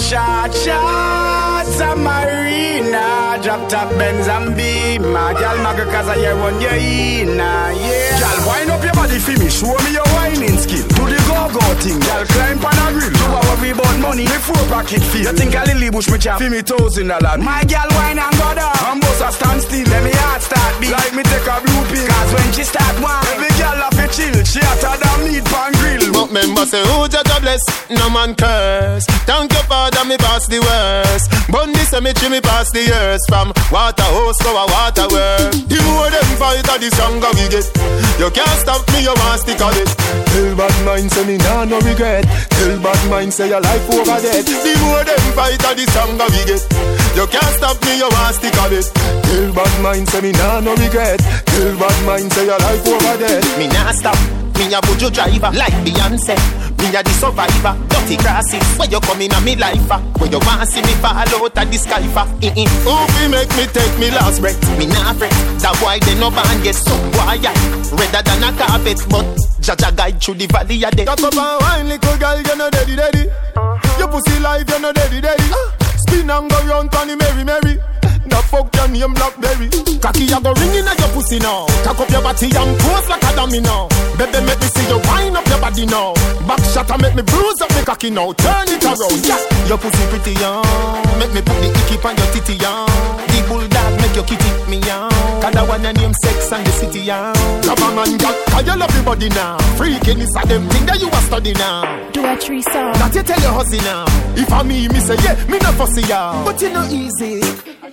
Cha-cha, Marina. Drop top Benz and Beamer. Girl maga cause I hear one you in. Yeah. Girl wind up your body for me. Show me your whining skill. Do the go-go thing. Girl climb on a grill. You a worry about money. Me 4 pocket feel. You think a lily bush me chop? For me $1,000. My girl wine and go down. And boss a stand still. Let me heart start beat. Like me take a blue pill. Cause when she start wine, every girl have to chill. She hotter than meat pan grill. But member say who judge a bless, no man curse. Thank your father me pass the worst. Bundy cemetery me pass the years. From water hose to a water work. The more them fight the stronger we get. You can't stop me, you want stick on it. Tell bad mind say me nah no regret. Tell bad mind say your life over dead. The more them fight the stronger we get. You can't stop me, you want stick on it. Tell bad mind say me nah no regret. Tell bad mind say your life over dead. Me nah stop. Me a Buju driver, like Beyonce. Me a the survivor, dirty grasses. Where you coming a me life for? Where you want see me fall out of the sky for? Who fi make me take me last breath? Me nah fret, that boy they no ban get some boy redder than a carpet. But Jaja guide through the valley a day. Talk up and wine, little girl, you no daddy daddy. Your pussy life, you no daddy daddy. Spin and go round, Tony Mary Mary. The fuck your name Blackberry. Cocky you go ringing at your pussy now. Cock up your body and pose like a dummy now. Baby make me see you wind up your body now. Back shot and make me bruise up me cocky now. Turn it around, yeah. Your pussy pretty young. Make me put the icky on your titty young. The bulldog make your kitty me young. Cause I want your name sex and the city young. Come on man, God, cause you love your body now. Freaking is a them thing that you a study now. Do a 3 song. That you tell your husband now. If I me say yeah, me no fussy ya. But you know easy.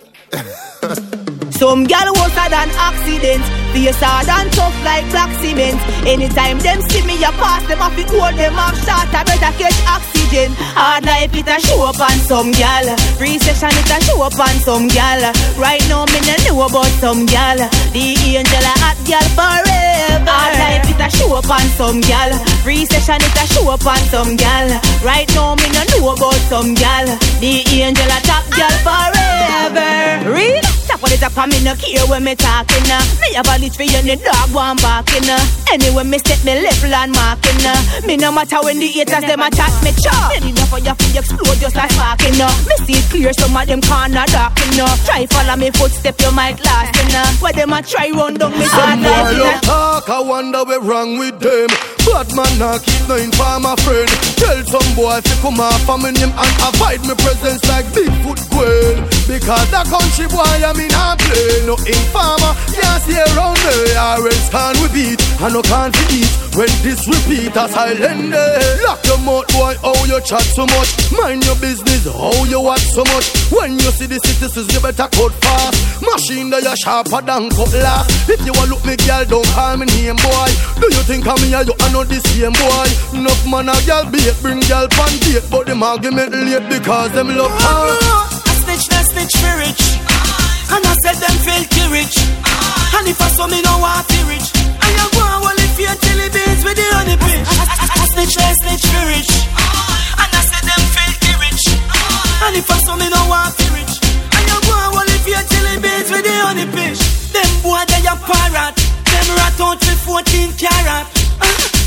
Some gal worse than accidents. Face hard and tough like black cement. Anytime them see me, you pass them off, it hold them off short. I better catch oxygen. Hard life it a show up on some gal. Free session it a show up on some gal. Right now me no know about some gal. The angel a hot gal forever. Hard life it a show up on some gal. Free session it a show up on some gal. Right now me no know about some gal. The angel a top gal forever. Real? Tap on the top and me no care when me talking. Me have a lit for you and the dog one barking. Anyway me set me level and marking. Me no matter when the haters them attack me chop. Then enough for you to explode just like sparking. Me see it clear some of them corner darking. Try follow me footstep you might last. Where them a try run down me some boy you talk, I wonder what's wrong with them. Bad man not keep no inform a friend. Tell some boy if you come off from him and avoid me presence like Bigfoot Quail. Because that country boy I mean I play. No informer can't see around me. Or else can we beat and no can't eat. When this repeat a silent day. Lock your mouth boy, how you chat so much. Mind your business, how you watch so much. When you see the citizens you better cut fast. Machine that you sharper than cutlass. If you a look me girl don't call me name boy. Do you think I'm here you are not the same boy? Enough man a girl bait, bring girl pan date. But them argument late because them love her. They snitch for rich. And I said them filthy rich. And if I saw me no want to rich. And you go and hold it for your chili beans with the honey bitch. I snitch for rich. And I said them filthy rich. And if I saw me no want to rich. And you go and hold it for your chili beans with the honey bitch. Them boy they a parrot. Them rat out for 14 carat.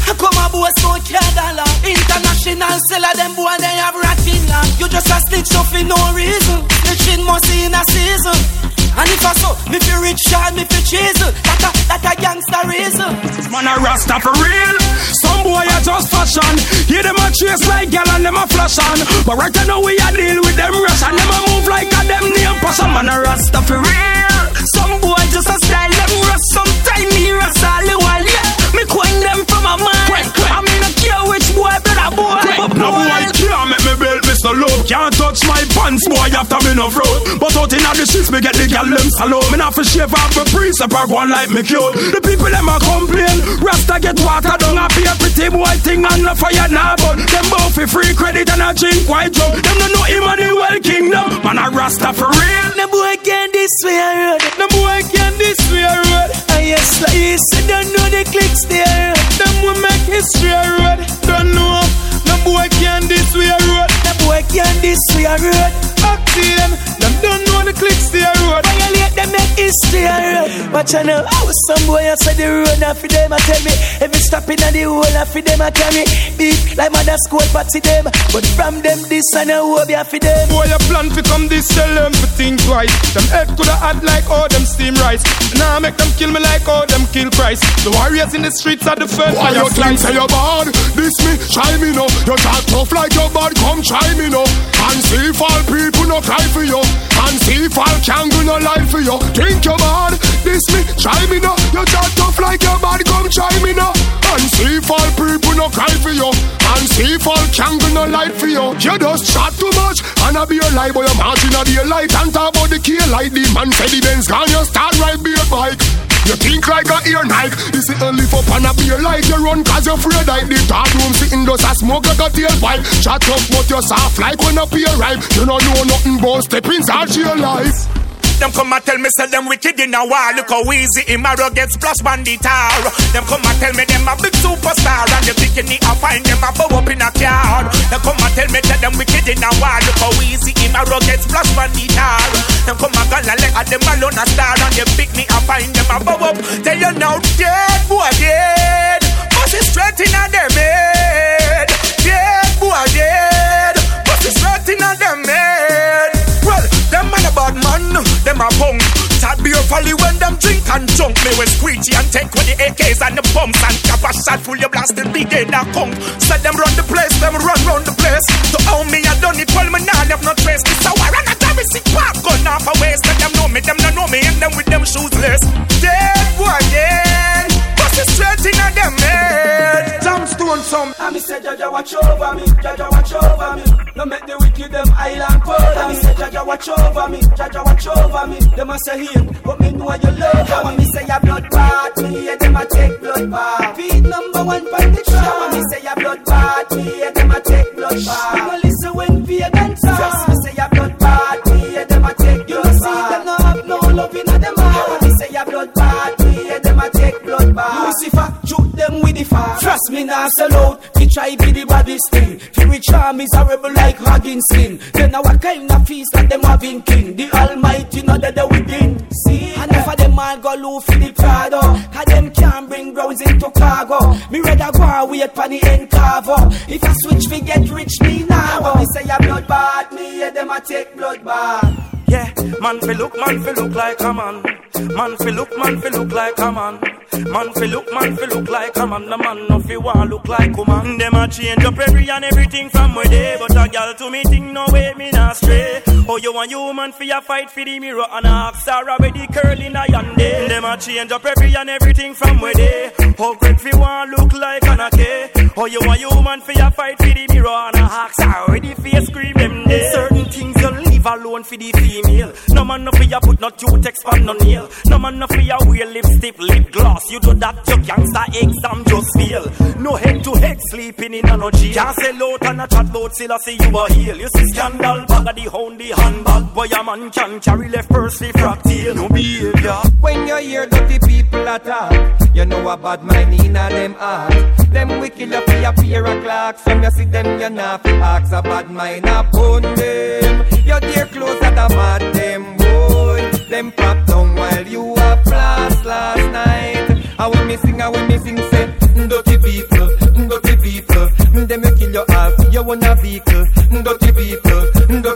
Come a boss out $1. International seller, them boy they have ratting long. You just a snitch up for no reason. Snitching must in a season. And if I so, me fi rich shot, me fi chisel. That a gangster reason. Man a rasta for real. Some boy a just fashion. Hear them a chase like gal and them a flash on. But right now we a deal with them rush and them a move like a them name passion. Man a rasta for real. Some boy just a style them rush. Sometime me rasta all the while. Yeah, me coin them from a mind. I mean I care which boy better boy. No boy can't make me build Mr. Love. Can't touch my pants boy after me no road. But out in the streets me get the gal them salon. Me not for shave off my precept or one like me cute. The people them a complain. Rasta get water down a pay pretty boy thing and no fire now. But them both for free credit and a drink white rum. Them no know him and the well kingdom. Man a Rasta for real. The boy can this way road. The boy can this way road. And yes, like you said, don't know the clicks there. Them will make history road. Don't know. The boy can this way road. The boy can this way road. Octane. Them don't know the clicks there road. Violate them make history road. Watch I know how some boy outside the road. Now for them I tell me every stop in the hole. Now for them I carry beat like mother school party them. But from them this and a hope ya for them. Boy a plan to come this tell them to think twice. Them head coulda had like all them steam rice. Now make them kill me like all them kill Christ. The warriors in the streets are the first. Why you think say you bad? This me, try me no. You talk tough like your bad, come try me no. And see if all people no cry for you. And see if all kangaroo no lie for you. Think you bad? This me, try me no. You talk tough like your bad, come try me no. And see if all people no cry for you. And see if all kangaroo no lie for you. You just chat too much and I be a lie, boy. I'm marching a day light and talk about the key light. The man said the Benz gone, you start right be a bike. You think like a ear Nike. This is only for pan a beer like you run cause you're afraid like the dark room sitting just a smoke like a tailpipe. Chat up but you're soft like when a peer ripe. You don't know nothing but step inside your life. Them come and tell me say them wicked in a war. Look how easy him a get splash banditar. Them come and tell me them a big superstar. And the bikini I find them a bow up in a car. Them come and tell me that them wicked in a war. Look how easy him a get splash banditar. Them come and gonna let them alone a star. And the bikini I find them a bow up. Tell you now dead boy dead. Bust it straight in a them head. Dead boy dead. Bust it straight in a them head. Well, them man a bad man, them a punk. Tad beer folly when them drink and junk. Me with squeegee and take with the AKs and the pumps. And cap a shot full you blast the big in a conk. Said them run the place, them run round the place. So how me I done it, well me nah have no trace. This hour and a carry sick pop gun off a waist. Let them know me, and them with them shoesless. Dead boy dead, bust it straight in a them head. Jamstone some. And me say Jaja watch over me, Jaja watch over me. No make the wicked them island cold. And me say Jaja watch over me, Jaja watch over me. Them a say here, but me know you love her. When me say your blood bath, me hear them a take blood bath. Feed number one for the track. When me say your blood bath, me hear them a take blood bath. You listen when vegan talk. Me say your blood bath, me hear them a take blood bath. You see them no have no love in them heart. When me say your blood bath, me hear them a take blood bath. Lucifer, shoot them with the fire. Trust me now, sell out. Fi try be the baddest thing. Fi rich arm is a rebel like Haggins sin. Then now what kind of feast that them having king? The Almighty know that they within. See, and if of them all go low for the Prado, cause them can't bring browns into cargo. Me rather go and wait for the end carver. If I switch fi get rich, me now. When me say a blood bath, me hear them a take blood bath. Yeah, man fi look like a man. Man fi look like a man. Man fi look like a man. The man no fi want look like a man. Them a change up every and everything from where they. But a girl to me think no way me not stray. Oh, you want human fi a fight fi the mirror and ask Sarah where the curl in a yonder. Them a change up every and everything from where they. Oh, great fi want look like an ake. Oh, you want human fi a fight fi the mirror and ask Sarah where the face scream them there. Certain things you leave alone for the female. No man no fi a put no cutex on no nail. No man no fi a wear lipstick, lip gloss. You do that, your gangster exam just fail. No head to head sleeping in a no jail. Can't sell out and a chat load still I see you a heel. You see scandal, bag of the hound, the handbag. Boy a man can carry left purse, the frack tail. No behavior. When you hear dirty people attack, you know a bad mind in a them heart. Them wicked up for a pair of clocks. When you see them you not fi ask a bad mind upon them. You dear close at a mad them boy. Them pop down while you a blast last night. And when me sing say dirty people. you want a vehicle. Dirty people,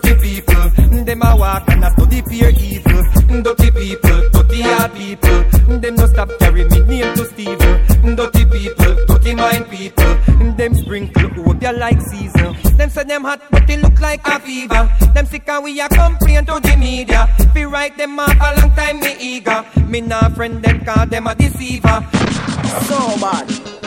them a walk and a study fear evil. Dirty people, dirty hard people, them no stop carry me name to Steve. Dirty people, dirty mind people, them sprinkle hope you like season. Them say them hot but they look like a fever. Them sick and we a complain to the media. Fi write them off a long time me eager. Me nah friend them cause them a deceiver. So bad.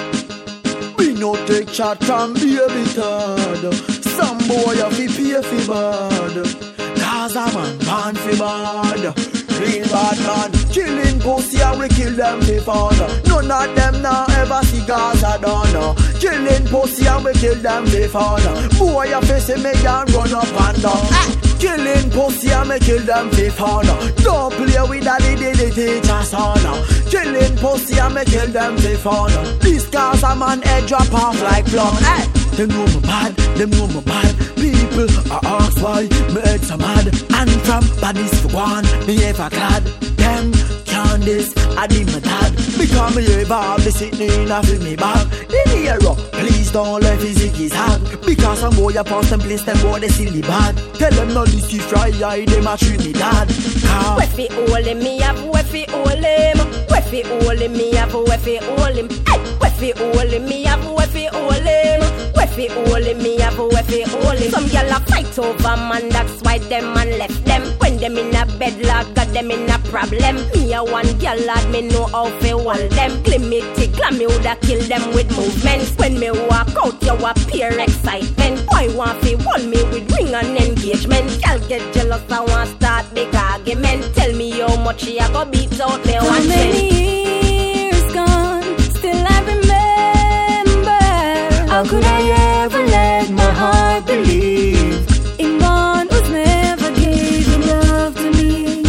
We no take chat from baby third. Some boy a fi pay fi bad. Cause a man born fi bad. Real bad man. Killing pussy and we kill them fi fun. None of them now ever see Gaza done. Killing pussy and we kill them fi fun. Boy a face me and run up and down. Killing pussy and me kill them fi fun. Don't play with daddy, they teach us son. Killing pussy and me kill them fi fun. This Gaza man head drop off like plum. Hey, them know me bad, them know me bad. People are ask why me head so mad. And from bodies for one, me ever glad. Them can't this, I did my dad. Because me ever have the sitting in a film me back. The hero, please don't let his hard. Because some boy a post and place them boy they silly bad. Tell them not this is fry eye, them a Trinidad. We fi hold him, me have we fi hold him. We fi hold him, me have we fi hold him. We fi hold him, me have we fi hold him. We fi hold him, me have we fi hold him. Some gyal a fight over man, that's why them man left them. When them in a bed, like got them in a problem. Me a one gyal lad, me know how fi hold them. Claim me tickle, me woulda kill them with movements. When me walk out, you appear excitement. Why want fi hold me with ring and engagement? Gyal get jealous, I want start big argument. Tell me how much you go beat out me one many years gone, still I remember. How could I ever let my heart believe in one who's never gave love to me?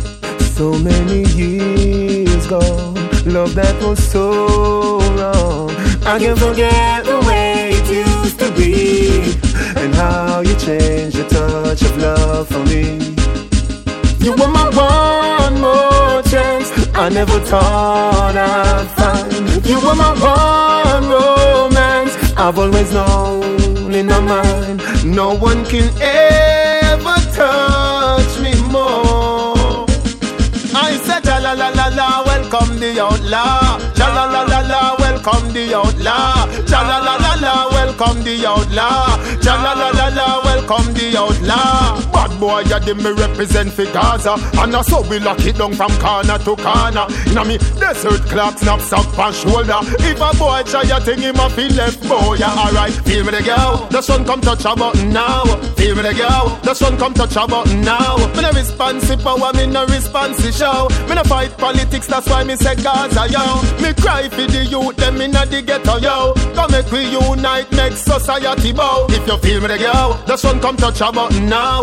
So many years gone, love that was so wrong. I can't forget the way it used to be, and how you changed your touch of love for me. You were my one more chance, I never thought I'd find. You were my one romance, I've always known in my mind. No one can ever touch me more. I said, la la la la la, welcome the outlaw. La la la la la, welcome the outlaw. La la la la la, welcome the outlaw. La la la la la, welcome the outlaw. Bad boy, ya dem me represent for Gaza, and I so we lock it down from corner to corner. Inna me desert clock, knapsack on shoulder. If a boy try a thing, him a feel left boy. Yeah, alright, feel me the girl. The sun come touch a button now. Feel me the girl. The sun come touch a button now. Me no responsive power, me no responsive show. Me no fight politics, that's why me say Gaza, yo. Me cry for the youth, them inna the ghetto, yo. Come make we unite, make society bow. If you feel me the girl, the sun come touch a button now.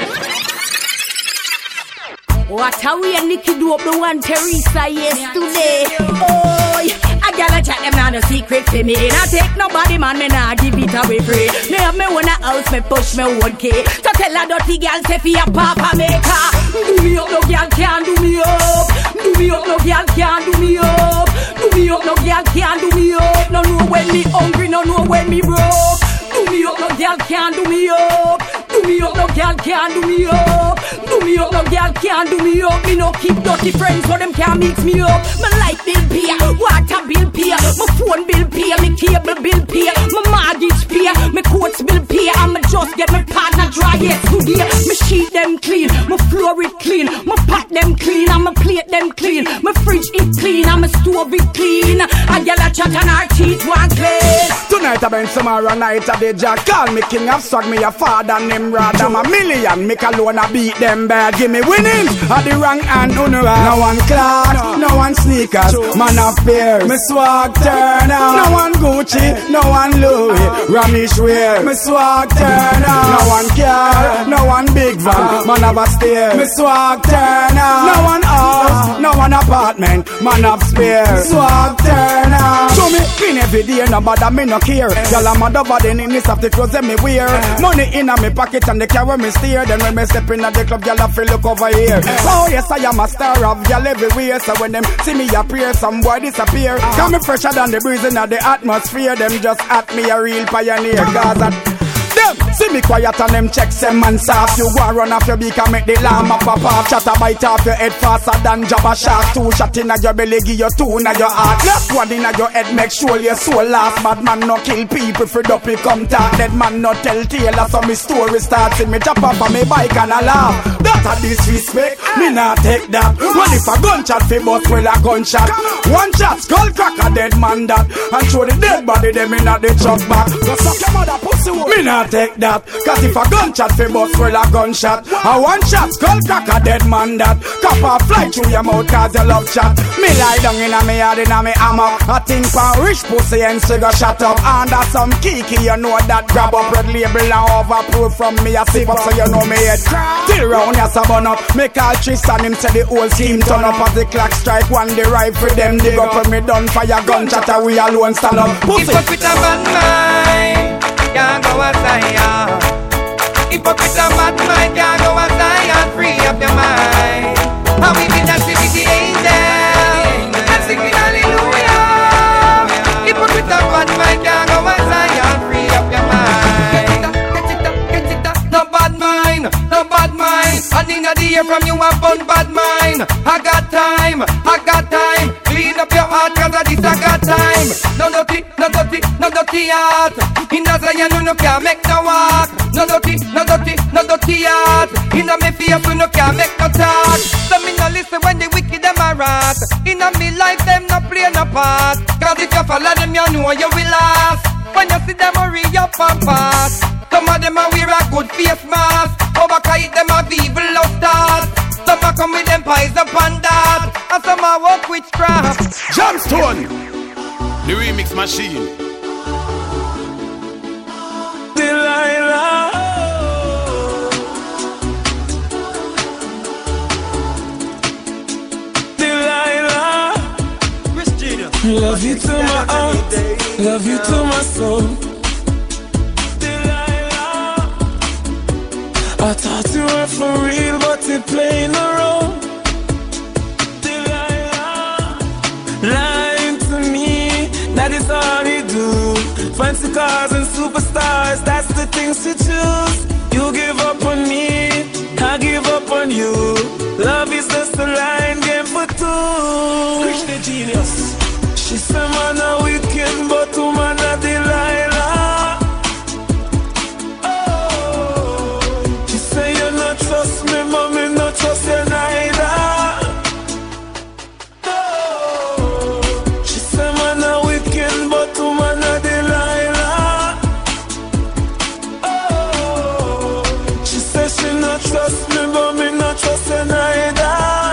What a way Nicky do up the one Teresa yesterday. Oh, I gotta chat them now no secret for me. I take nobody man, me nah give it away free. Me have me one house, me push me 1K. So tell a dirty girl say fi a papa maker. Do me up, no girl can't do me up. Do me up, no girl can't do me up. Do me up, no girl can't do me up. No know when me hungry, no know when me broke. Do me up, no girl can't do me up. Do me up, no girl can't do me up. Do me up, no girl can't do me up. Me no keep dirty friends, so them can't mix me up. My light bill pay, water bill pay, my phone bill pay, my cable bill pay, my mortgage pay, my coats bill pay. I'ma just get my partner dry yesterday. My sheet them clean, my floor it clean, my pot them clean, and my plate them clean, my fridge it clean, and my stove it clean. I yell a chat and our teeth one clean. Tonight I been tomorrow night I did Jack. Call me king of swag, me a father named Rod. I'm a million, make alone I beat them bad. Give me winning, at the wrong and unra. No one clock, no one sneakers, man of fear. Me swag turn out. No one Gucci, no one Louis, Ramesh wear. Me swag turn out. No one car, no one big van, man of a stair. Me swag turn out. No one house, no one apartment, man of spare. Swag turn out. So me clean every day, no bother me no care. Y'all a mad over the this of the clothes that me wear. Money in a me pocket and the carry me steer. Then when me step in at the club, y'all have to look over here. Oh yes, I am a star of y'all everywhere. So when them see me appear, some boy disappear. Come me fresher than the breeze in the atmosphere. Them just at me a real pioneer. Cause Them see me quiet and them check them man soft. You go and run off your beak and make the llama pop off. Shot a bite off your head faster than Jabba Shark. 2 shot in your belly, give you 2 in your heart. Left 1 in your head, make sure your soul last. Bad man no kill people, free up me come talk. Dead man no tell tale, so me story starts. See me chop off on me bike and a laugh. That a disrespect, me not take that. What if a gunshot fi bust well a gunshot? 1 shot, skull crack a dead man that. And show the dead body them in a the truck back. Go suck your mother pussy woman. Me not take that. Cause if a gunshot fi bust well a gunshot. A 1 shot, skull crack a dead man that. Copper fly through your mouth cause you love chat. Me lie down in a me yard in a me hammock. I think for rich pussy and cigar shut up. Under some kiki you know that grab up red label and overproof from me a sip up so you know me head. Till round ya sabon up. Me call Tristan him say the whole scheme turn up. As the clock strike 1 the rifle them dig up. When me done fire gunshot and we alone stand up. Pussy. Hypocrite a bad mind, can't go outside. Hypocrite a bad mind, can't go outside. Free up your mind. How we be dancing with the angel and singing hallelujah. Hypocrite a bad mind, can't go outside. Free up your mind. Get it up, no bad mind, no bad mind. And in the year from you have one bad mind. I got time, I got time. Clean up your heart cause of this I got time. No dirty, no dirty, no dirty heart. In the Zion you no can make no walk. No dirty, no dirty, no dirty heart. In the me face you no can make no talk. So me no listen when the wicked them a rat. In the me life them no play no part. Cause if you follow them you know you will last. When you see them hurry up and pass. Some of them a wear a good face mask. Overkite them a evil love stars. Some a come with them pies up and that. And some a walk witchcraft. Jamstone, the remix machine. Delilah, Delilah, Christina. love you to my heart, love you to my soul. Delilah, I thought you were for real, but you're playing a role. Delilah, lying to me, that is all you do. Fancy cars and superstars, that's the things you choose. You give up on me, I give up on you. Love is just a line game for 2. Krishna genius. She said man a wicked, but woman a Delilah. Oh, she say you not trust me, but me not trust you neither. Oh, she say man a wicked, but woman a Delilah. Oh, she say she not trust me, but me not trust you neither.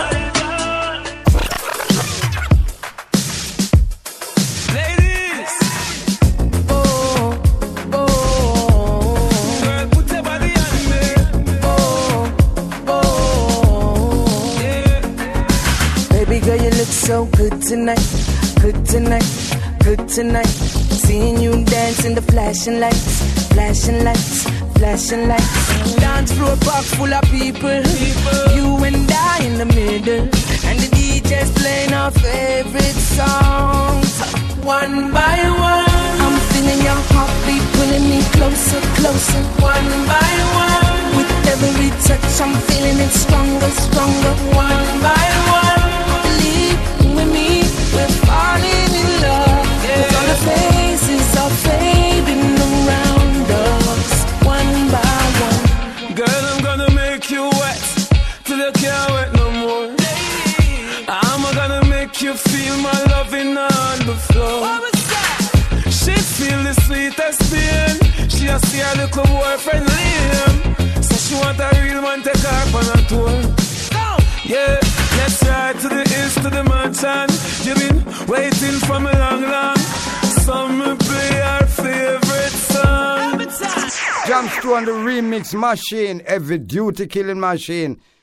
So good tonight, good tonight, good tonight. Seeing you dance in the flashing lights, flashing lights, flashing lights. Dance floor park full of people, you and I in the middle. And the DJ's playing our favorite songs. One by one, I'm feeling your heartbeat pulling me closer, closer. One by one, with every touch I'm feeling it stronger, stronger. One by one, with me, we're falling in love. Cause all the faces are fading around us, one by one. Girl, I'm gonna make you wet till you can't wet no more. I'm gonna make you feel my loving on the floor. She feel the sweetest pain. She a see her little boyfriend Liam. So she want a real man take her on a tour. Yeah, let's ride to the east to the mansion. You've been waiting for me long, long. Some play our favorite song. Jamstone, the remix machine, every duty killing machine.